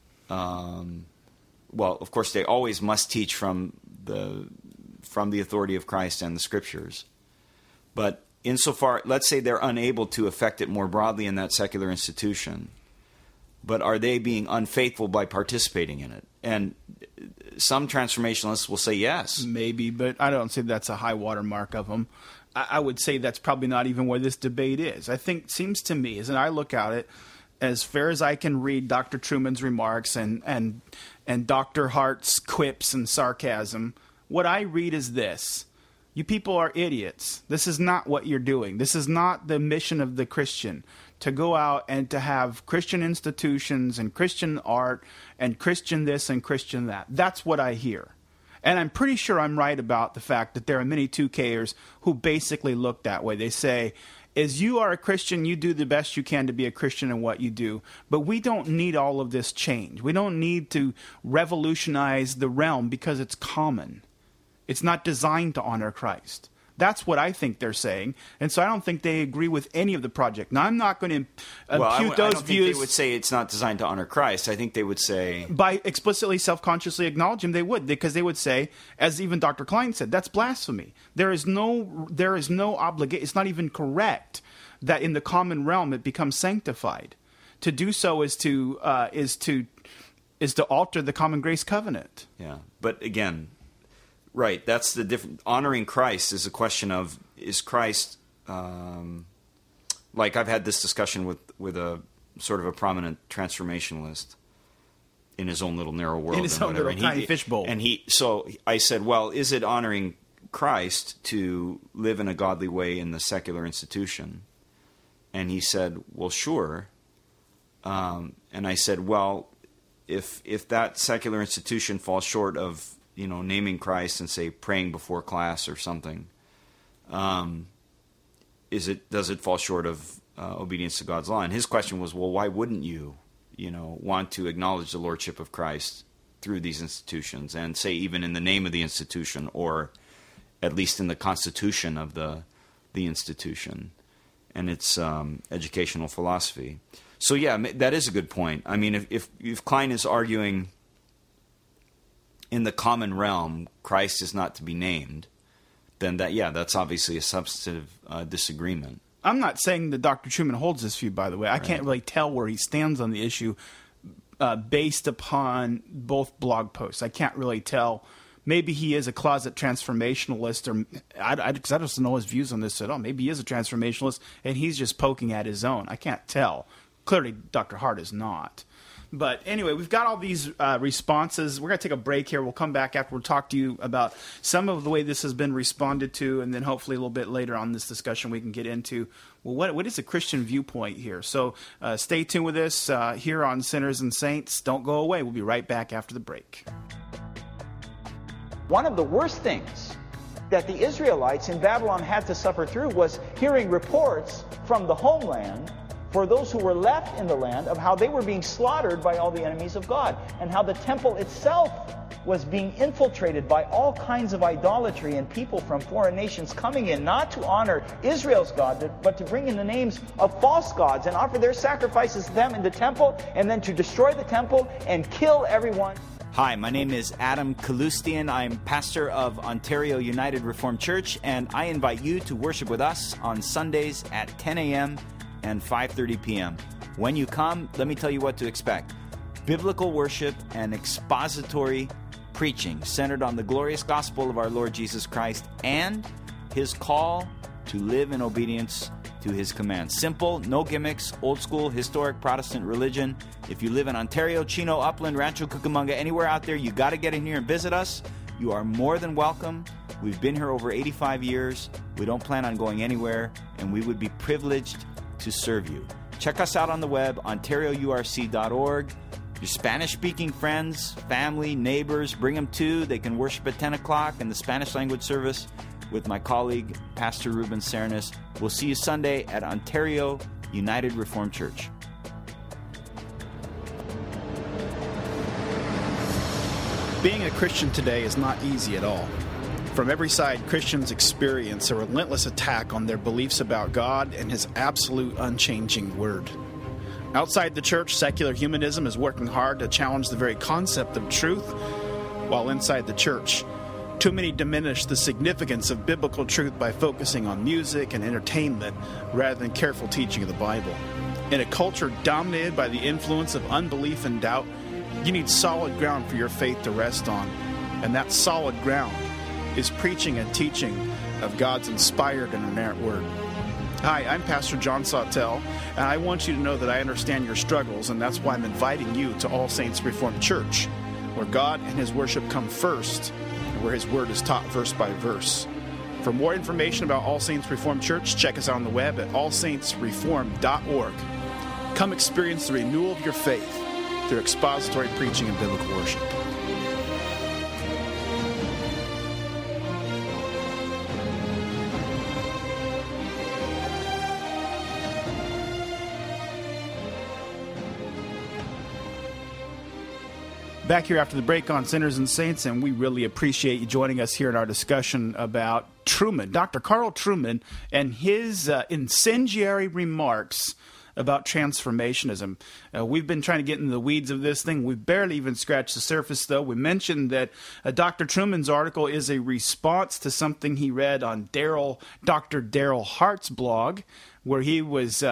well, of course, they always must teach from the authority of Christ and the Scriptures. But insofar, let's say they're unable to affect it more broadly in that secular institution, but are they being unfaithful by participating in it? And some transformationalists will say yes. Maybe, but I don't say that's a high water mark of them. I would say that's probably not even where this debate is. I think, seems to me, as I look at it, as fair as I can read Dr. Truman's remarks and Dr. Hart's quips and sarcasm, what I read is this. You people are idiots. This is not what you're doing. This is not the mission of the Christian, to go out and to have Christian institutions and Christian art and Christian this and Christian that. That's what I hear. And I'm pretty sure I'm right about the fact that there are many 2Kers who basically look that way. They say, as you are a Christian, you do the best you can to be a Christian in what you do. But we don't need all of this change. We don't need to revolutionize the realm because it's common. It's not designed to honor Christ. That's what I think they're saying. And so I don't think they agree with any of the project. Now, I'm not going to impute those views. Think they would say it's not designed to honor Christ. I think they would say... By explicitly, self-consciously acknowledging, they would. Because they would say, as even Dr. Klein said, that's blasphemy. There is no obligation. It's not even correct that in the common realm it becomes sanctified. To do so is to alter the common grace covenant. Yeah, but again... Right, that's the different. Honoring Christ is a question of, is Christ, like I've had this discussion with a sort of a prominent transformationalist in his own little narrow world. In his own little tiny fishbowl. So I said, well, is it honoring Christ to live in a godly way in the secular institution? And he said, well, sure. And I said, well, if that secular institution falls short of naming Christ and say praying before class or something, does it fall short of obedience to God's law? And his question was, well, why wouldn't you, want to acknowledge the lordship of Christ through these institutions and say even in the name of the institution or at least in the constitution of the institution and its educational philosophy? So yeah, that is a good point. I mean, if Klein is arguing in the common realm, Christ is not to be named, then that's obviously a substantive disagreement. I'm not saying that Dr. Truman holds this view, by the way. I can't really tell where he stands on the issue based upon both blog posts. I can't really tell. Maybe he is a closet transformationalist, or I just don't know his views on this at all. Maybe he is a transformationalist, and he's just poking at his own. I can't tell. Clearly, Dr. Hart is not. But anyway, we've got all these responses. We're going to take a break here. We'll come back after we'll talk to you about some of the way this has been responded to, and then hopefully a little bit later on this discussion we can get into, well, what is the Christian viewpoint here? So stay tuned with us here on Sinners and Saints. Don't go away. We'll be right back after the break. One of the worst things that the Israelites in Babylon had to suffer through was hearing reports from the homeland for those who were left in the land of how they were being slaughtered by all the enemies of God, and how the temple itself was being infiltrated by all kinds of idolatry and people from foreign nations coming in, not to honor Israel's God, but to bring in the names of false gods and offer their sacrifices to them in the temple, and then to destroy the temple and kill everyone. Hi, my name is Adam Kalustian. I'm pastor of Ontario United Reformed Church, and I invite you to worship with us on Sundays at 10 a.m. and 5:30 p.m. When you come, let me tell you what to expect. Biblical worship and expository preaching centered on the glorious gospel of our Lord Jesus Christ and His call to live in obedience to his commands. Simple, no gimmicks, old school, historic Protestant religion. If you live in Ontario, Chino, Upland, Rancho Cucamonga, anywhere out there, you got to get in here and visit us. You are more than welcome. We've been here over 85 years. We don't plan on going anywhere, and we would be privileged to serve you. Check us out on the web, ontariourc.org. Your Spanish-speaking friends, family, neighbors, bring them too. They can worship at 10 o'clock in the Spanish language service with my colleague, Pastor Ruben Cernas. We'll see you Sunday at Ontario United Reformed Church. Being a Christian today is not easy at all. From every side, Christians experience a relentless attack on their beliefs about God and His absolute unchanging Word. Outside the church, secular humanism is working hard to challenge the very concept of truth, while inside the church, too many diminish the significance of biblical truth by focusing on music and entertainment rather than careful teaching of the Bible. In a culture dominated by the influence of unbelief and doubt, you need solid ground for your faith to rest on, and that solid ground is preaching and teaching of God's inspired and inerrant Word. Hi, I'm Pastor John Sawtell, and I want you to know that I understand your struggles, and that's why I'm inviting you to All Saints Reformed Church, where God and His worship come first, and where His Word is taught verse by verse. For more information about All Saints Reformed Church, check us out on the web at allsaintsreformed.org. Come experience the renewal of your faith through expository preaching and biblical worship. Back here after the break on Sinners and Saints, and we really appreciate you joining us here in our discussion about Trueman, Dr. Carl Trueman, and his incendiary remarks about transformationism. We've been trying to get into the weeds of this thing. We've barely even scratched the surface, though. We mentioned that Dr. Trueman's article is a response to something he read on Dr. Daryl Hart's blog, where he was,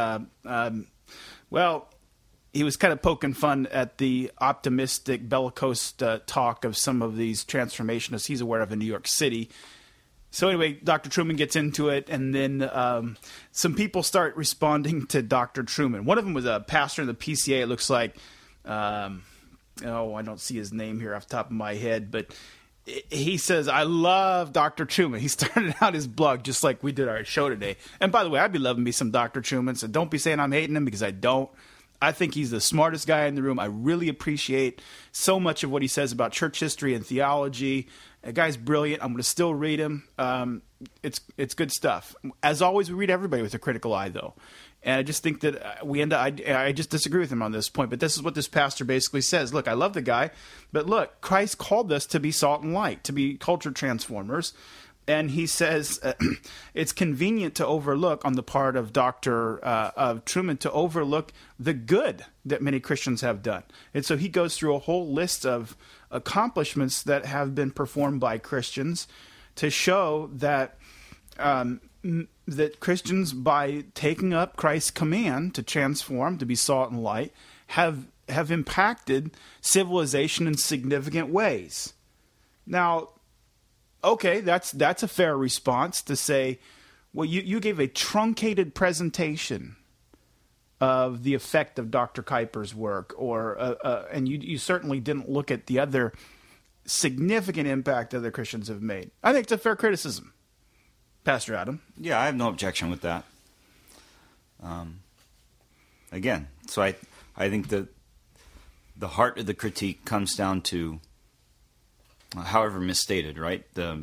he was kind of poking fun at the optimistic, bellicose talk of some of these transformationists he's aware of in New York City. So anyway, Dr. Trueman gets into it, and then some people start responding to Dr. Trueman. One of them was a pastor in the PCA, it looks like. I don't see his name here off the top of my head, but he says, I love Dr. Trueman. He started out his blog just like we did our show today. And by the way, I'd be loving me some Dr. Trueman, so don't be saying I'm hating him, because I don't. I think he's the smartest guy in the room. I really appreciate so much of what he says about church history and theology. The guy's brilliant. I'm going to still read him. It's good stuff. As always, we read everybody with a critical eye, though. And I just think that I just disagree with him on this point. But this is what this pastor basically says. Look, I love the guy. But look, Christ called us to be salt and light, to be culture transformers. And he says it's convenient to overlook on the part of Dr. Trueman to overlook the good that many Christians have done. And so he goes through a whole list of accomplishments that have been performed by Christians to show that that Christians, by taking up Christ's command to transform, to be salt and light, have impacted civilization in significant ways. Now, okay, that's a fair response to say, well, you gave a truncated presentation of the effect of Dr. Kuyper's work, and you certainly didn't look at the other significant impact other Christians have made. I think it's a fair criticism, Pastor Adam. Yeah, I have no objection with that. Again, so I think that the heart of the critique comes down to, however misstated, right? The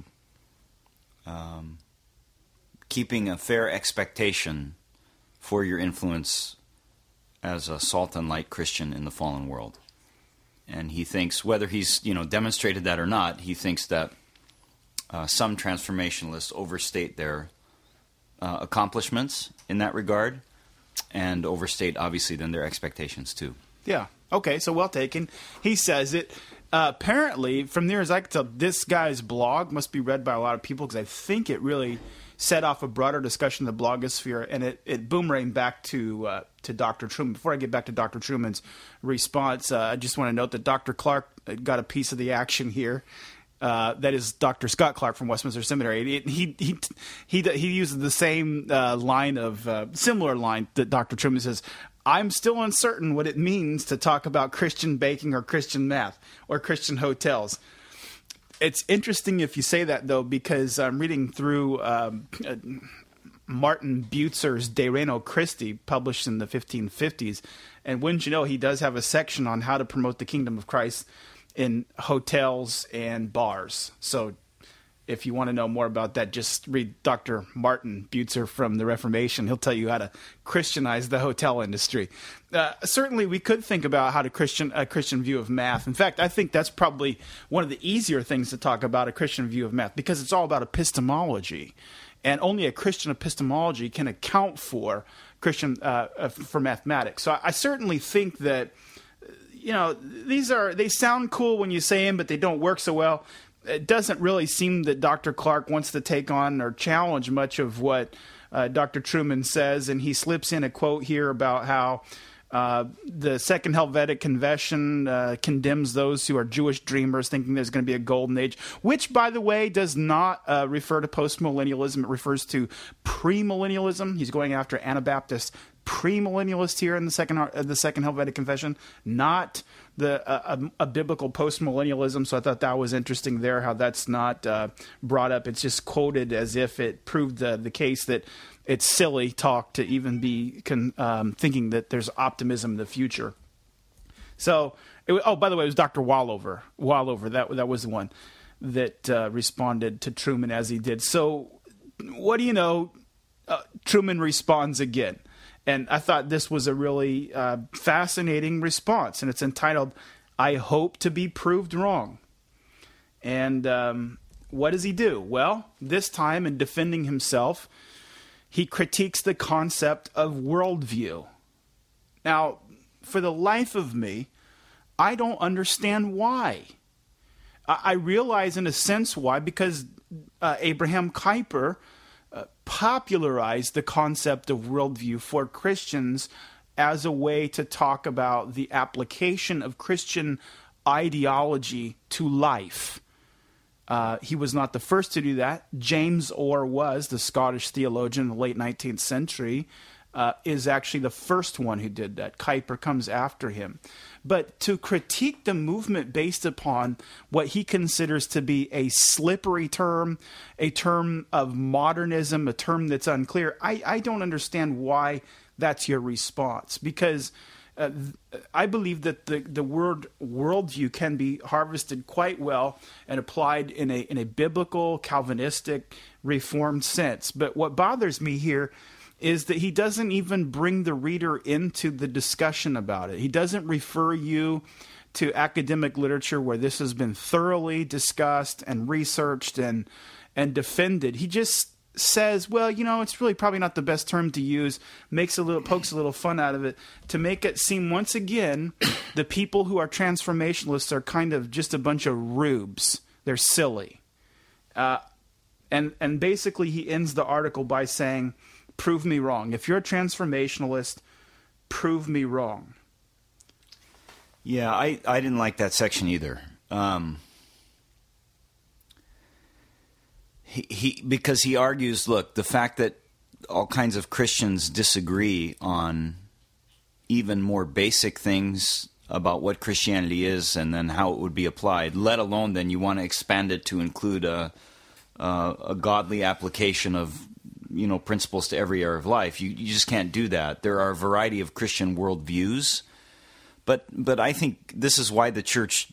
keeping a fair expectation for your influence as a salt and light Christian in the fallen world. And he thinks, whether he's demonstrated that or not, he thinks that some transformationalists overstate their accomplishments in that regard, and overstate, obviously, then their expectations too. Yeah. Okay, so well taken. He says it. Apparently, from near as I can tell, this guy's blog must be read by a lot of people, because I think it really set off a broader discussion in the blogosphere, and it boomeranged back to Dr. Trueman. Before I get back to Dr. Trueman's response, I just want to note that Dr. Clark got a piece of the action here. That is Dr. Scott Clark from Westminster Seminary. He uses the same similar line that Dr. Trueman says, I'm still uncertain what it means to talk about Christian baking or Christian math or Christian hotels. It's interesting if you say that, though, because I'm reading through Martin Bucer's De Reino Christi, published in the 1550s. And wouldn't you know, he does have a section on how to promote the kingdom of Christ in hotels and bars. So if you want to know more about that, just read Dr. Martin Bucer from the Reformation. He'll tell you how to Christianize the hotel industry. Certainly, we could think about how to a Christian view of math. In fact, I think that's probably one of the easier things to talk about, a Christian view of math, because it's all about epistemology. And only a Christian epistemology can account for for mathematics. So I certainly think that, they sound cool when you say them, but they don't work so well. It doesn't really seem that Dr. Clark wants to take on or challenge much of what Dr. Trueman says, and he slips in a quote here about how the Second Helvetic Confession condemns those who are Jewish dreamers, thinking there's going to be a golden age, which, by the way, does not refer to postmillennialism. It refers to premillennialism. He's going after Anabaptist premillennialists here in the Second Helvetic Confession, not a biblical postmillennialism. So I thought that was interesting there, how that's not brought up. It's just quoted as if it proved the case that it's silly talk to even be thinking that there's optimism in the future. So, by the way, it was Dr. Wallover. That was the one that responded to Trueman as he did. So, what do you know? Trueman responds again. And I thought this was a really fascinating response. And it's entitled, I Hope to Be Proved Wrong. And what does he do? Well, this time in defending himself, he critiques the concept of worldview. Now, for the life of me, I don't understand why. I realize in a sense why, because Abraham Kuyper popularized the concept of worldview for Christians as a way to talk about the application of Christian ideology to life. He was not the first to do that. James Orr was, the Scottish theologian in the late 19th century, is actually the first one who did that. Kuyper comes after him. But to critique the movement based upon what he considers to be a slippery term, a term of modernism, a term that's unclear, I don't understand why that's your response. Because I believe that the word worldview can be harvested quite well and applied in a biblical, Calvinistic, Reformed sense. But what bothers me here is that he doesn't even bring the reader into the discussion about it. He doesn't refer you to academic literature where this has been thoroughly discussed and researched and defended. He just says, well, it's really probably not the best term to use, pokes a little fun out of it to make it seem once again the people who are transformationalists are kind of just a bunch of rubes. They're silly. And basically he ends the article by saying, prove me wrong. If you're a transformationalist, prove me wrong. Yeah, I didn't like that section either. Because he argues, look, the fact that all kinds of Christians disagree on even more basic things about what Christianity is and then how it would be applied, let alone then you want to expand it to include a godly application of principles to every area of life. You just can't do that. There are a variety of Christian worldviews, but I think this is why the church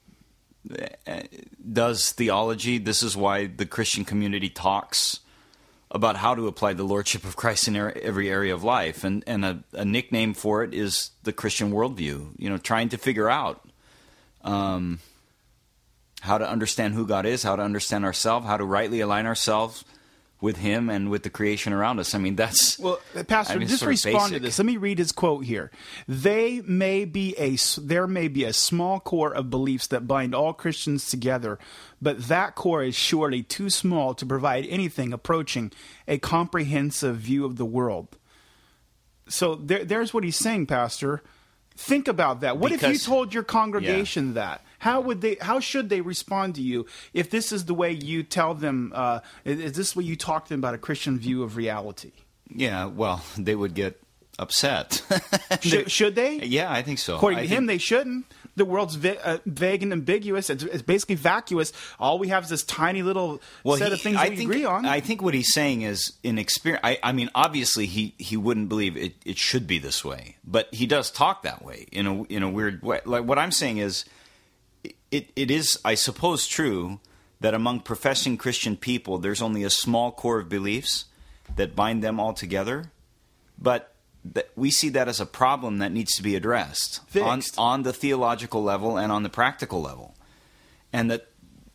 does theology. This is why the Christian community talks about how to apply the Lordship of Christ in every area of life. And a nickname for it is the Christian worldview, trying to figure out how to understand who God is, how to understand ourselves, how to rightly align ourselves with Him and with the creation around us. I mean, that's... Well, Pastor, just respond to this. Let me read his quote here. There may be a small core of beliefs that bind all Christians together, but that core is surely too small to provide anything approaching a comprehensive view of the world. So there's what he's saying, Pastor. Think about that. What if you told your congregation that? How should they respond to you if this is the way you tell them? Is this what you talk to them about a Christian view of reality? Yeah, well, they would get upset. Should they? Yeah, I think so. According to him, they shouldn't. The world's vague and ambiguous. It's basically vacuous. All we have is this tiny little set of things we agree on. I think what he's saying is, in experience, I mean, obviously he wouldn't believe it should be this way, but he does talk that way in a weird way. Like what I'm saying is, it is, I suppose, true that among professing Christian people, there's only a small core of beliefs that bind them all together, but we see that as a problem that needs to be addressed on the theological level and on the practical level. And that,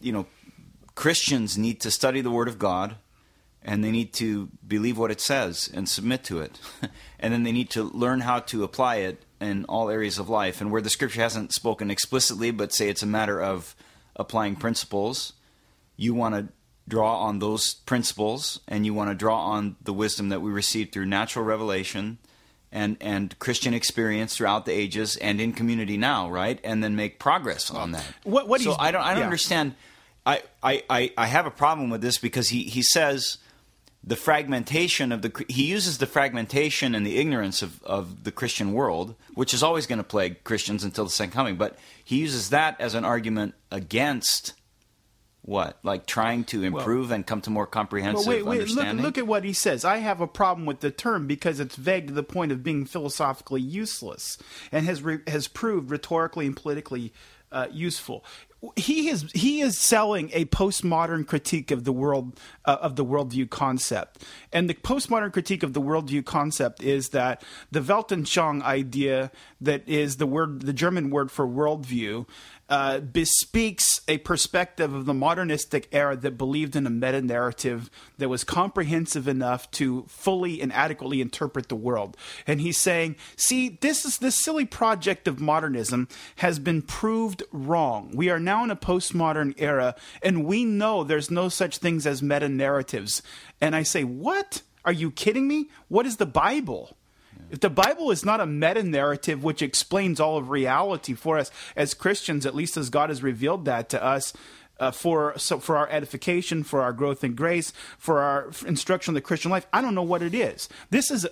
Christians need to study the Word of God, and they need to believe what it says and submit to it. And then they need to learn how to apply it in all areas of life. And where the Scripture hasn't spoken explicitly, but say it's a matter of applying principles, you want to draw on those principles, and you want to draw on the wisdom that we received through natural revelation and Christian experience throughout the ages and in community now, right? And then make progress on that. I don't understand. I have a problem with this because he says the fragmentation of he uses the fragmentation and the ignorance of the Christian world, which is always going to plague Christians until the second coming, but he uses that as an argument against what? Like trying to improve and come to more comprehensive understanding? Look at what he says. I have a problem with the term because it's vague to the point of being philosophically useless and has proved rhetorically and politically useful. He is selling a postmodern critique of the world of the worldview concept, and the postmodern critique of the worldview concept is that the Weltanschauung idea, that is the German word for worldview, bespeaks a perspective of the modernistic era that believed in a meta-narrative that was comprehensive enough to fully and adequately interpret the world. And he's saying, see, this silly project of modernism has been proved wrong. We are now in a postmodern era, and we know there's no such things as meta-narratives. And I say, what? Are you kidding me? What is the Bible? If the Bible is not a meta-narrative which explains all of reality for us as Christians, at least as God has revealed that to us, for our edification, for our growth in grace, for our instruction in the Christian life, I don't know what it is. This is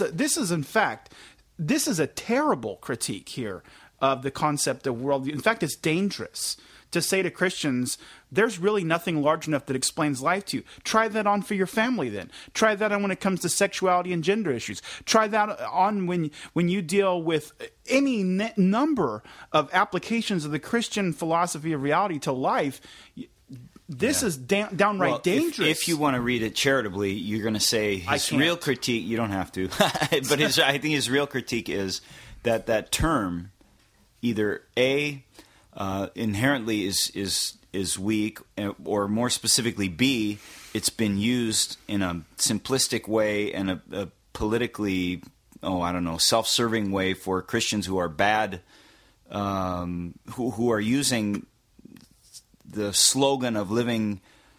a terrible critique here of the concept of worldview. In fact, it's dangerous to say to Christians, there's really nothing large enough that explains life to you. Try that on for your family then. Try that on when it comes to sexuality and gender issues. Try that on when you deal with any number of applications of the Christian philosophy of reality to life. This is downright dangerous. If you want to read it charitably, you're going to say his real critique, you don't have to, but I think his real critique is that term, either inherently is weak, or more specifically, B, it's been used in a simplistic way and a politically, self-serving way for Christians who are bad, who are using the slogan of living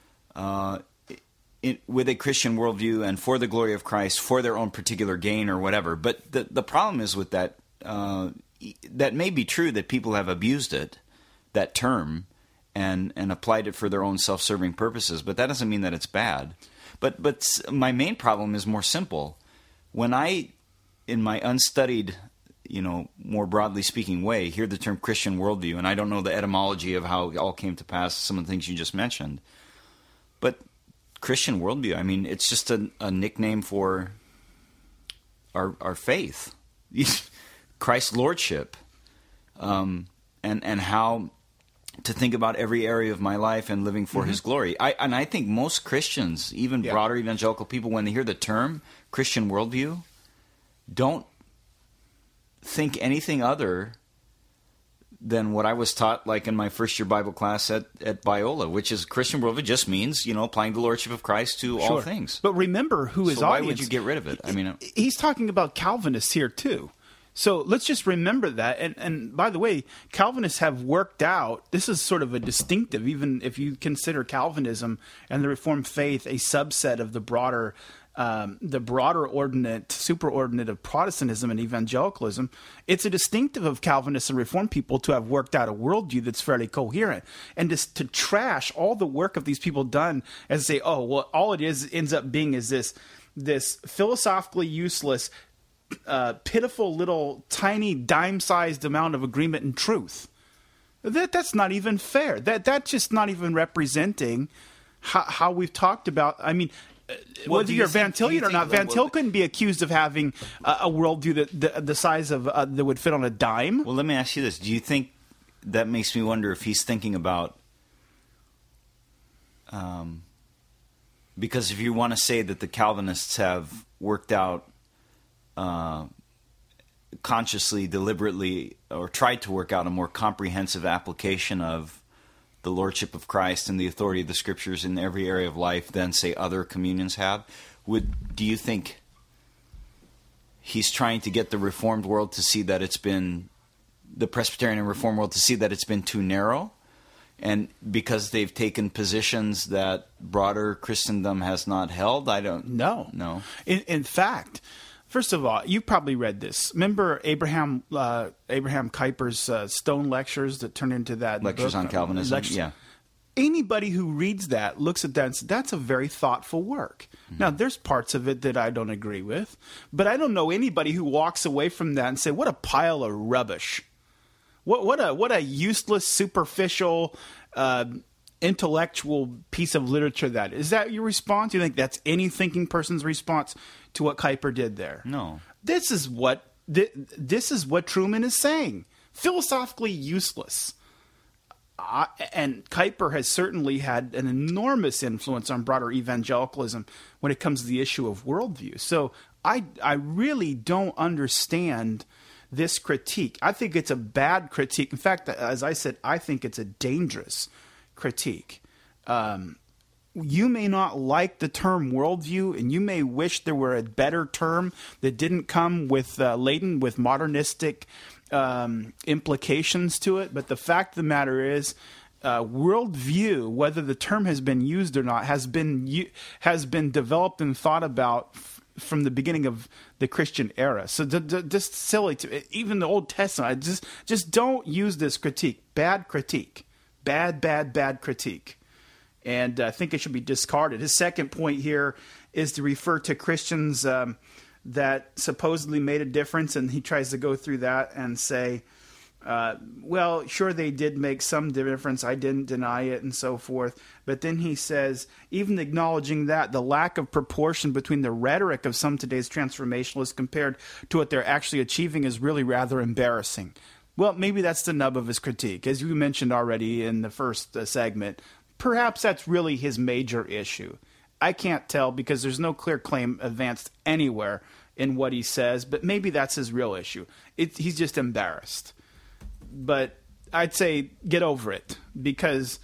with a Christian worldview and for the glory of Christ, for their own particular gain or whatever. But the problem is with that, that may be true that people have abused it, that term, and applied it for their own self-serving purposes, but that doesn't mean that it's bad. But my main problem is more simple. When I, in my unstudied, more broadly speaking way, hear the term Christian worldview, and I don't know the etymology of how it all came to pass, some of the things you just mentioned, but Christian worldview, I mean, it's just a nickname for our faith, Christ's lordship, and how to think about every area of my life and living for His glory. I think most Christians, even broader evangelical people, when they hear the term Christian worldview, don't think anything other than what I was taught, like in my first year Bible class at Biola, which is Christian worldview just means, applying the lordship of Christ to all things. But remember who his audience... why would you get rid of it? I mean, he's talking about Calvinists here too. So let's just remember that. And by the way, Calvinists have worked out, this is sort of a distinctive, even if you consider Calvinism and the Reformed faith a subset of the broader the broader superordinate of Protestantism and evangelicalism, it's a distinctive of Calvinists and Reformed people to have worked out a worldview that's fairly coherent. And to trash all the work of these people done and say, oh, well, all it ends up being is this philosophically useless, pitiful little tiny dime-sized amount of agreement and truth. That's not even fair. That's just not even representing how we've talked about. I mean, whether you're Van Tillian or not, Van Til couldn't be accused of having a worldview that the size of that would fit on a dime. Well, let me ask you this: do you think that makes me wonder if he's thinking about? Because if you want to say that the Calvinists have worked out consciously, deliberately, or tried to work out a more comprehensive application of the Lordship of Christ and the authority of the Scriptures in every area of life than, say, other communions have, do you think he's trying to get the Reformed world to see that it's been, the Presbyterian and Reformed world to see that it's been too narrow? And because they've taken positions that broader Christendom has not held? I don't know. No. In fact, first of all, you probably read this. Remember Abraham Kuyper's Stone Lectures that turned into that Lectures book? on Calvinism? Yeah. Anybody who reads that, looks at that, and says, that's a very thoughtful work. Mm-hmm. Now, there's parts of it that I don't agree with, but I don't know anybody who walks away from that and say, what a pile of rubbish. What a useless, superficial, intellectual piece of literature that is. Is that your response? You think that's any thinking person's response to what Kuyper did there? No. This is what Truman is saying. Philosophically useless. And Kuyper has certainly had an enormous influence on broader evangelicalism when it comes to the issue of worldview. So I really don't understand this critique. I think it's a bad critique. In fact, as I said, I think it's a dangerous critique. You may not like the term worldview, and you may wish there were a better term that didn't come with laden with modernistic implications to it. But the fact of the matter is, worldview, whether the term has been used or not, has been developed and thought about from the beginning of the Christian era. So just silly to even the Old Testament. Just don't use this critique. Bad critique. Bad critique. And I think it should be discarded. His second point here is to refer to Christians that supposedly made a difference, and he tries to go through that and say, well, sure, they did make some difference. I didn't deny it and so forth. But then he says, even acknowledging that, the lack of proportion between the rhetoric of some today's transformationalists compared to what they're actually achieving is really rather embarrassing. Well, maybe that's the nub of his critique. As you mentioned already in the first segment, perhaps that's really his major issue. I can't tell because there's no clear claim advanced anywhere in what he says, but maybe that's his real issue. He's just embarrassed. But I'd say get over it, because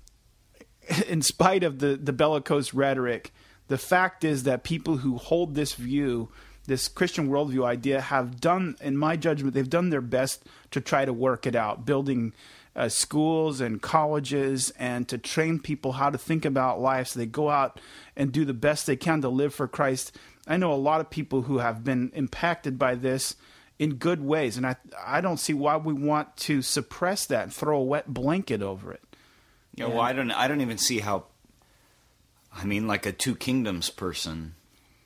in spite of the bellicose rhetoric, the fact is that people who hold this view, this Christian worldview idea, have done, in my judgment, they've done their best to try to work it out, building schools and colleges and to train people how to think about life so they go out and do the best they can to live for Christ. I know a lot of people who have been impacted by this in good ways, and I don't see why we want to suppress that and throw a wet blanket over it. Yeah, well, I don't even see how. I mean, like a two kingdoms person.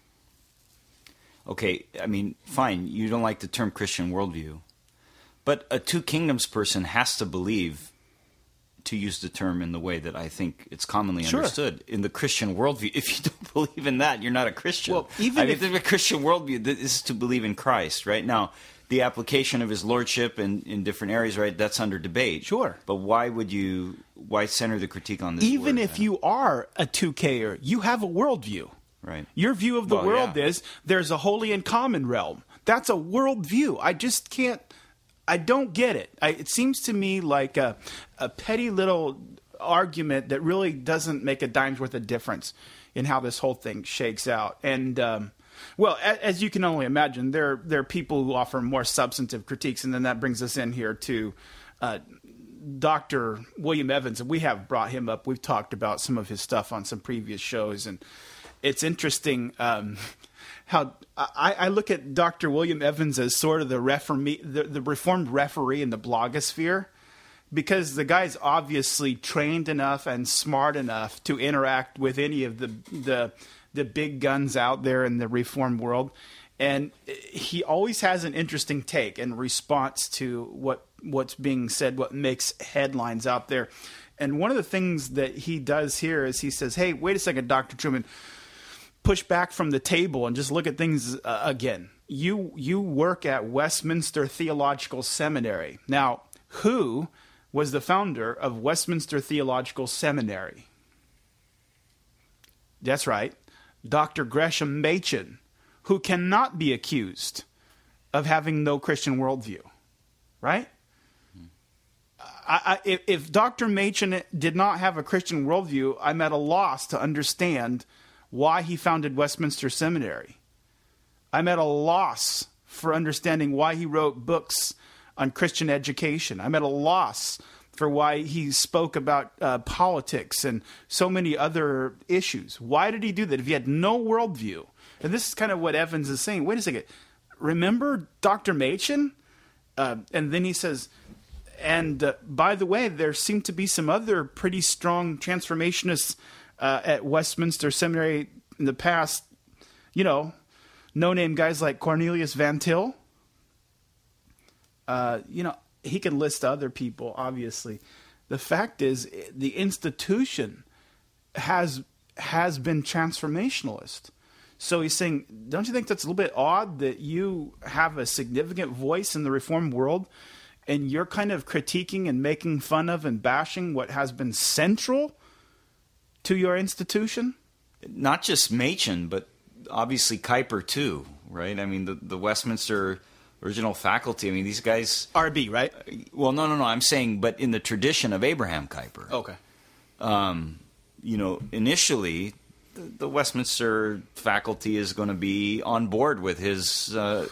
Okay, I mean, fine, you don't like the term Christian worldview, but a two kingdoms person has to believe, to use the term in the way that I think it's commonly understood, in the Christian worldview. If you don't believe in that, you're not a Christian. Well, even if the Christian worldview is to believe in Christ, right? Now, the application of his lordship in different areas, right, that's under debate. Sure. But why center the critique on this even word, if you are a 2Ker, you have a worldview. Right. Your view of the world is there's a holy and common realm. That's a worldview. I don't get it. It seems to me like a petty little argument that really doesn't make a dime's worth of difference in how this whole thing shakes out. And, well, as you can only imagine, there are people who offer more substantive critiques, and then that brings us in here to Dr. William Evans, and we have brought him up. We've talked about some of his stuff on some previous shows, and it's interesting how I look at Dr. William Evans as sort of the reformed referee in the blogosphere, because the guy's obviously trained enough and smart enough to interact with any of the big guns out there in the reformed world. And he always has an interesting take in response to what's being said, what makes headlines out there. And one of the things that he does here is he says, hey, wait a second, Dr. Truman, push back from the table and just look at things again. You work at Westminster Theological Seminary. Now, who was the founder of Westminster Theological Seminary? That's right, Dr. Gresham Machen, who cannot be accused of having no Christian worldview, right? If Dr. Machen did not have a Christian worldview, I'm at a loss to understand why he founded Westminster Seminary. I'm at a loss for understanding why he wrote books on Christian education. I'm at a loss for why he spoke about politics and so many other issues. Why did he do that if he had no worldview? And this is kind of what Evans is saying. Wait a second. Remember Dr. Machen? And then he says, and by the way, there seem to be some other pretty strong transformationists at Westminster Seminary in the past, no-name guys like Cornelius Van Til. He can list other people, obviously. The fact is, the institution has been transformationalist. So he's saying, don't you think that's a little bit odd that you have a significant voice in the Reformed world and you're kind of critiquing and making fun of and bashing what has been central to your institution? Not just Machen, but obviously Kuyper too, right? I mean, the Westminster original faculty, I mean, these guys... RB, right? Well, no, I'm saying, but in the tradition of Abraham Kuyper. Okay. Initially, the Westminster faculty is going to be on board with his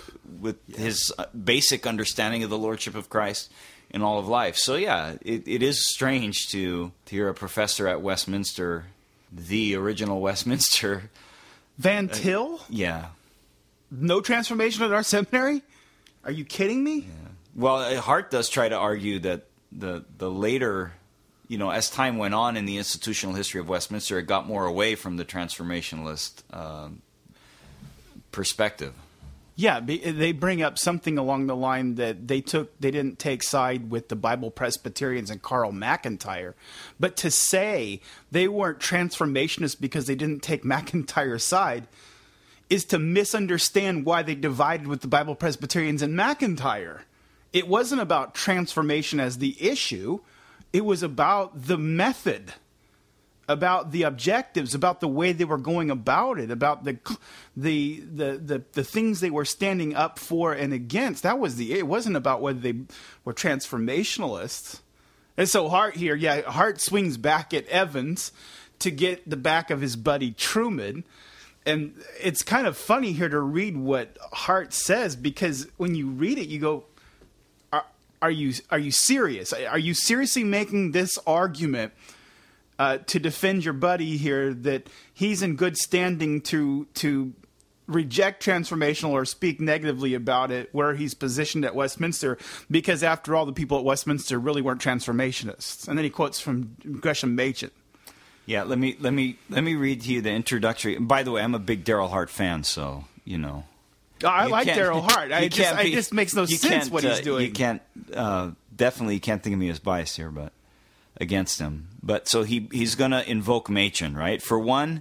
basic understanding of the Lordship of Christ in all of life. So, yeah, it is strange to hear a professor at Westminster, the original Westminster... Van Til? Yeah. No transformation at our seminary? Are you kidding me? Yeah. Well, Hart does try to argue that the later, as time went on in the institutional history of Westminster, it got more away from the transformationalist perspective. Yeah, they bring up something along the line that they didn't take side with the Bible Presbyterians and Carl McIntyre. But to say they weren't transformationists because they didn't take McIntyre's side is to misunderstand why they divided with the Bible Presbyterians and McIntyre. It wasn't about transformation as the issue. It was about the method, about the objectives, about the way they were going about it, about the things they were standing up for and against. It wasn't about whether they were transformationalists. And so Hart swings back at Evans to get the back of his buddy Truman. And it's kind of funny here to read what Hart says, because when you read it, you go, are you serious? Are you seriously making this argument to defend your buddy here that he's in good standing to reject transformational or speak negatively about it where he's positioned at Westminster, because after all, the people at Westminster really weren't transformationists? And then he quotes from Gresham Machen. Yeah, let me read to you the introductory. By the way, I'm a big Daryl Hart fan, so I like Daryl Hart. It just makes no sense what he's doing. You can't definitely can't think of me as biased here, but against him. But so he's going to invoke Machen, right? For one,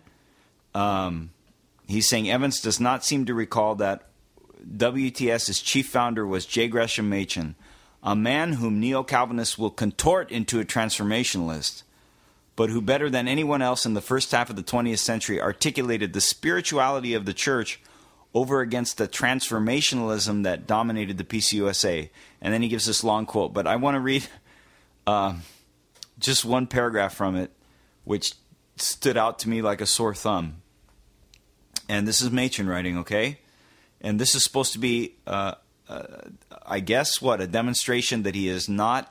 he's saying Evans does not seem to recall that WTS's chief founder was J. Gresham Machen, a man whom neo-Calvinists will contort into a transformationalist, but who better than anyone else in the first half of the 20th century articulated the spirituality of the church over against the transformationalism that dominated the PCUSA. And then he gives this long quote, but I want to read just one paragraph from it, which stood out to me like a sore thumb. And this is Machen writing, okay? And this is supposed to be, I guess, a demonstration that he is not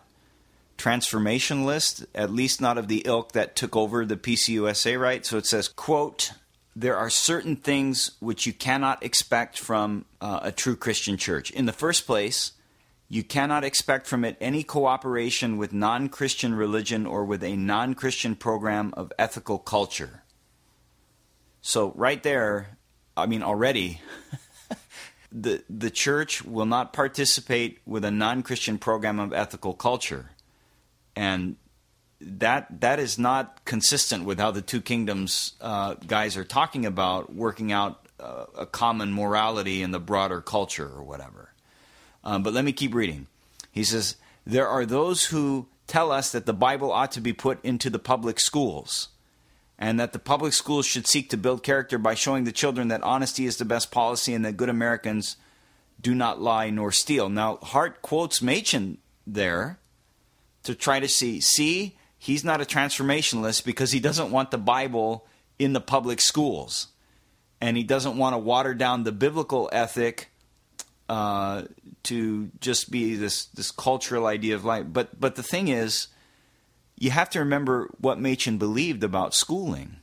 transformationalist, at least not of the ilk that took over the PCUSA, right? So it says, quote, there are certain things which you cannot expect from a true Christian church. In the first place, you cannot expect from it any cooperation with non-Christian religion or with a non-Christian program of ethical culture. So right there, I mean, already, the church will not participate with a non-Christian program of ethical culture. And that is not consistent with how the Two Kingdoms guys are talking about working out a common morality in the broader culture or whatever. But let me keep reading. He says, there are those who tell us that the Bible ought to be put into the public schools, and that the public schools should seek to build character by showing the children that honesty is the best policy and that good Americans do not lie nor steal. Now, Hart quotes Machen there to try to see, he's not a transformationalist because he doesn't want the Bible in the public schools. And he doesn't want to water down the biblical ethic to just be this cultural idea of life. But the thing is, you have to remember what Machen believed about schooling.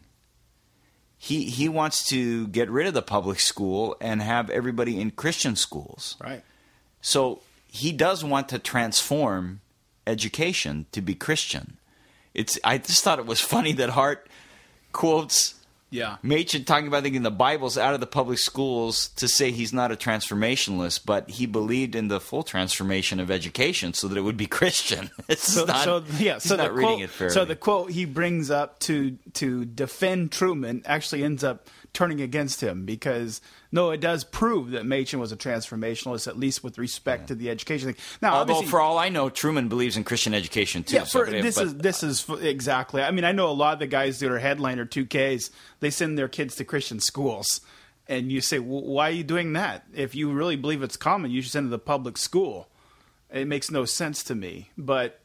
He wants to get rid of the public school and have everybody in Christian schools. Right. So he does want to transform education to be Christian. I just thought it was funny that Hart quotes Machen talking about thinking the Bible's out of the public schools to say he's not a transformationalist, but he believed in the full transformation of education so that it would be Christian. He's not reading it fairly. So the quote he brings up to defend Truman actually ends up turning against him, because it does prove that Machen was a transformationalist, at least with respect to the education thing. Now, although for all I know, Truman believes in Christian education too. Yeah, this is exactly. I mean, I know a lot of the guys that are headliner 2Ks, they send their kids to Christian schools, and you say, well, why are you doing that? If you really believe it's common, you should send to the public school. It makes no sense to me. But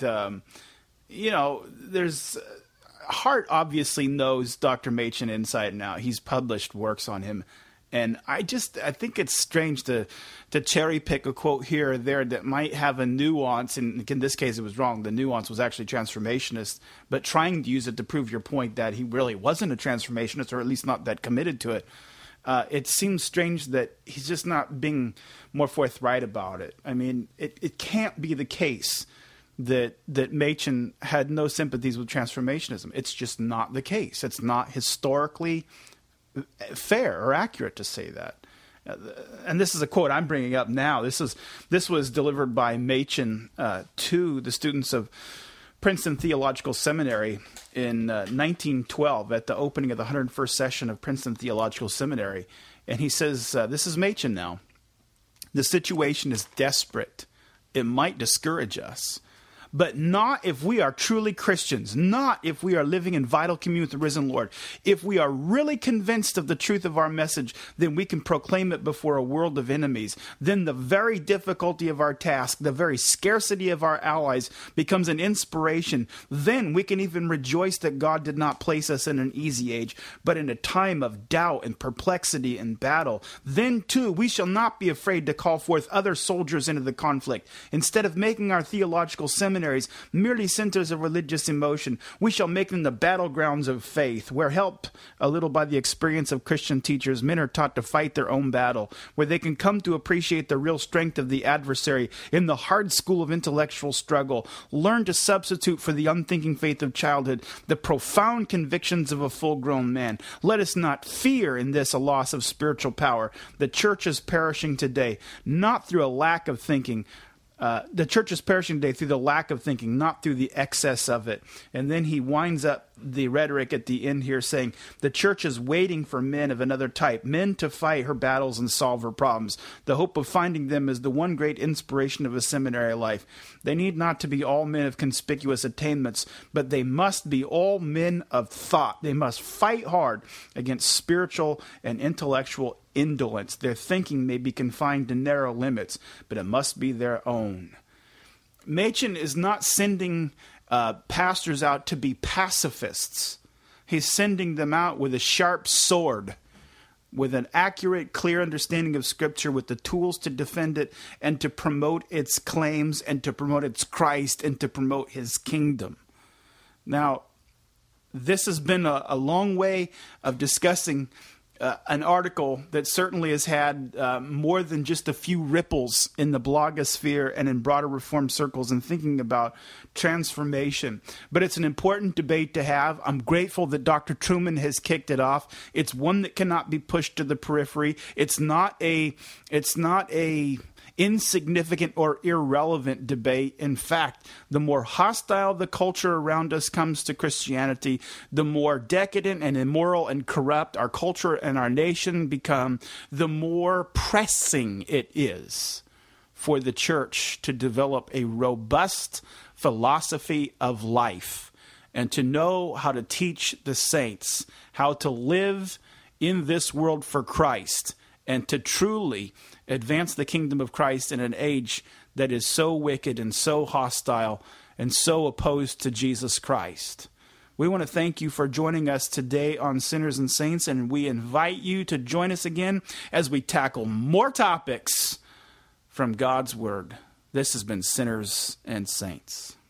there's. Hart obviously knows Dr. Machen inside and out. He's published works on him. And I think it's strange to cherry pick a quote here or there that might have a nuance. And in this case, it was wrong. The nuance was actually transformationist, but trying to use it to prove your point that he really wasn't a transformationist, or at least not that committed to it. It seems strange that he's just not being more forthright about it. I mean, it can't be the case that Machen had no sympathies with transformationism. It's just not the case. It's not historically fair or accurate to say that. And this is a quote I'm bringing up now. This was delivered by Machen to the students of Princeton Theological Seminary in 1912 at the opening of the 101st session of Princeton Theological Seminary. And he says, this is Machen now, "The situation is desperate. It might discourage us. But not if we are truly Christians, not if we are living in vital communion with the risen Lord. If we are really convinced of the truth of our message, then we can proclaim it before a world of enemies. Then the very difficulty of our task, the very scarcity of our allies becomes an inspiration. Then we can even rejoice that God did not place us in an easy age, but in a time of doubt and perplexity and battle. Then too, we shall not be afraid to call forth other soldiers into the conflict. Instead of making our theological seminaries merely centers of religious emotion, we shall make them the battlegrounds of faith, where, helped a little by the experience of Christian teachers, men are taught to fight their own battle, where they can come to appreciate the real strength of the adversary in the hard school of intellectual struggle, learn to substitute for the unthinking faith of childhood the profound convictions of a full-grown man. Let us not fear in this a loss of spiritual power. The church is perishing today, not through a lack of thinking. The church is perishing today through the lack of thinking, not through the excess of it." And then he winds up the rhetoric at the end here saying, "The church is waiting for men of another type, men to fight her battles and solve her problems. The hope of finding them is the one great inspiration of a seminary life. They need not to be all men of conspicuous attainments, but they must be all men of thought. They must fight hard against spiritual and intellectual indolence. Their thinking may be confined to narrow limits, but it must be their own." Machen is not sending pastors out to be pacifists. He's sending them out with a sharp sword, with an accurate, clear understanding of Scripture, with the tools to defend it and to promote its claims and to promote its Christ and to promote his kingdom. Now, this has been a long way of discussing an article that certainly has had more than just a few ripples in the blogosphere and in broader Reformed circles in thinking about transformation. But it's an important debate to have. I'm grateful that Dr. Trueman has kicked it off. It's one that cannot be pushed to the periphery. It's not a insignificant or irrelevant debate. In fact, the more hostile the culture around us comes to Christianity, the more decadent and immoral and corrupt our culture and our nation become, the more pressing it is for the church to develop a robust philosophy of life and to know how to teach the saints how to live in this world for Christ and to truly advance the kingdom of Christ in an age that is so wicked and so hostile and so opposed to Jesus Christ. We want to thank you for joining us today on Sinners and Saints, and we invite you to join us again as we tackle more topics from God's Word. This has been Sinners and Saints.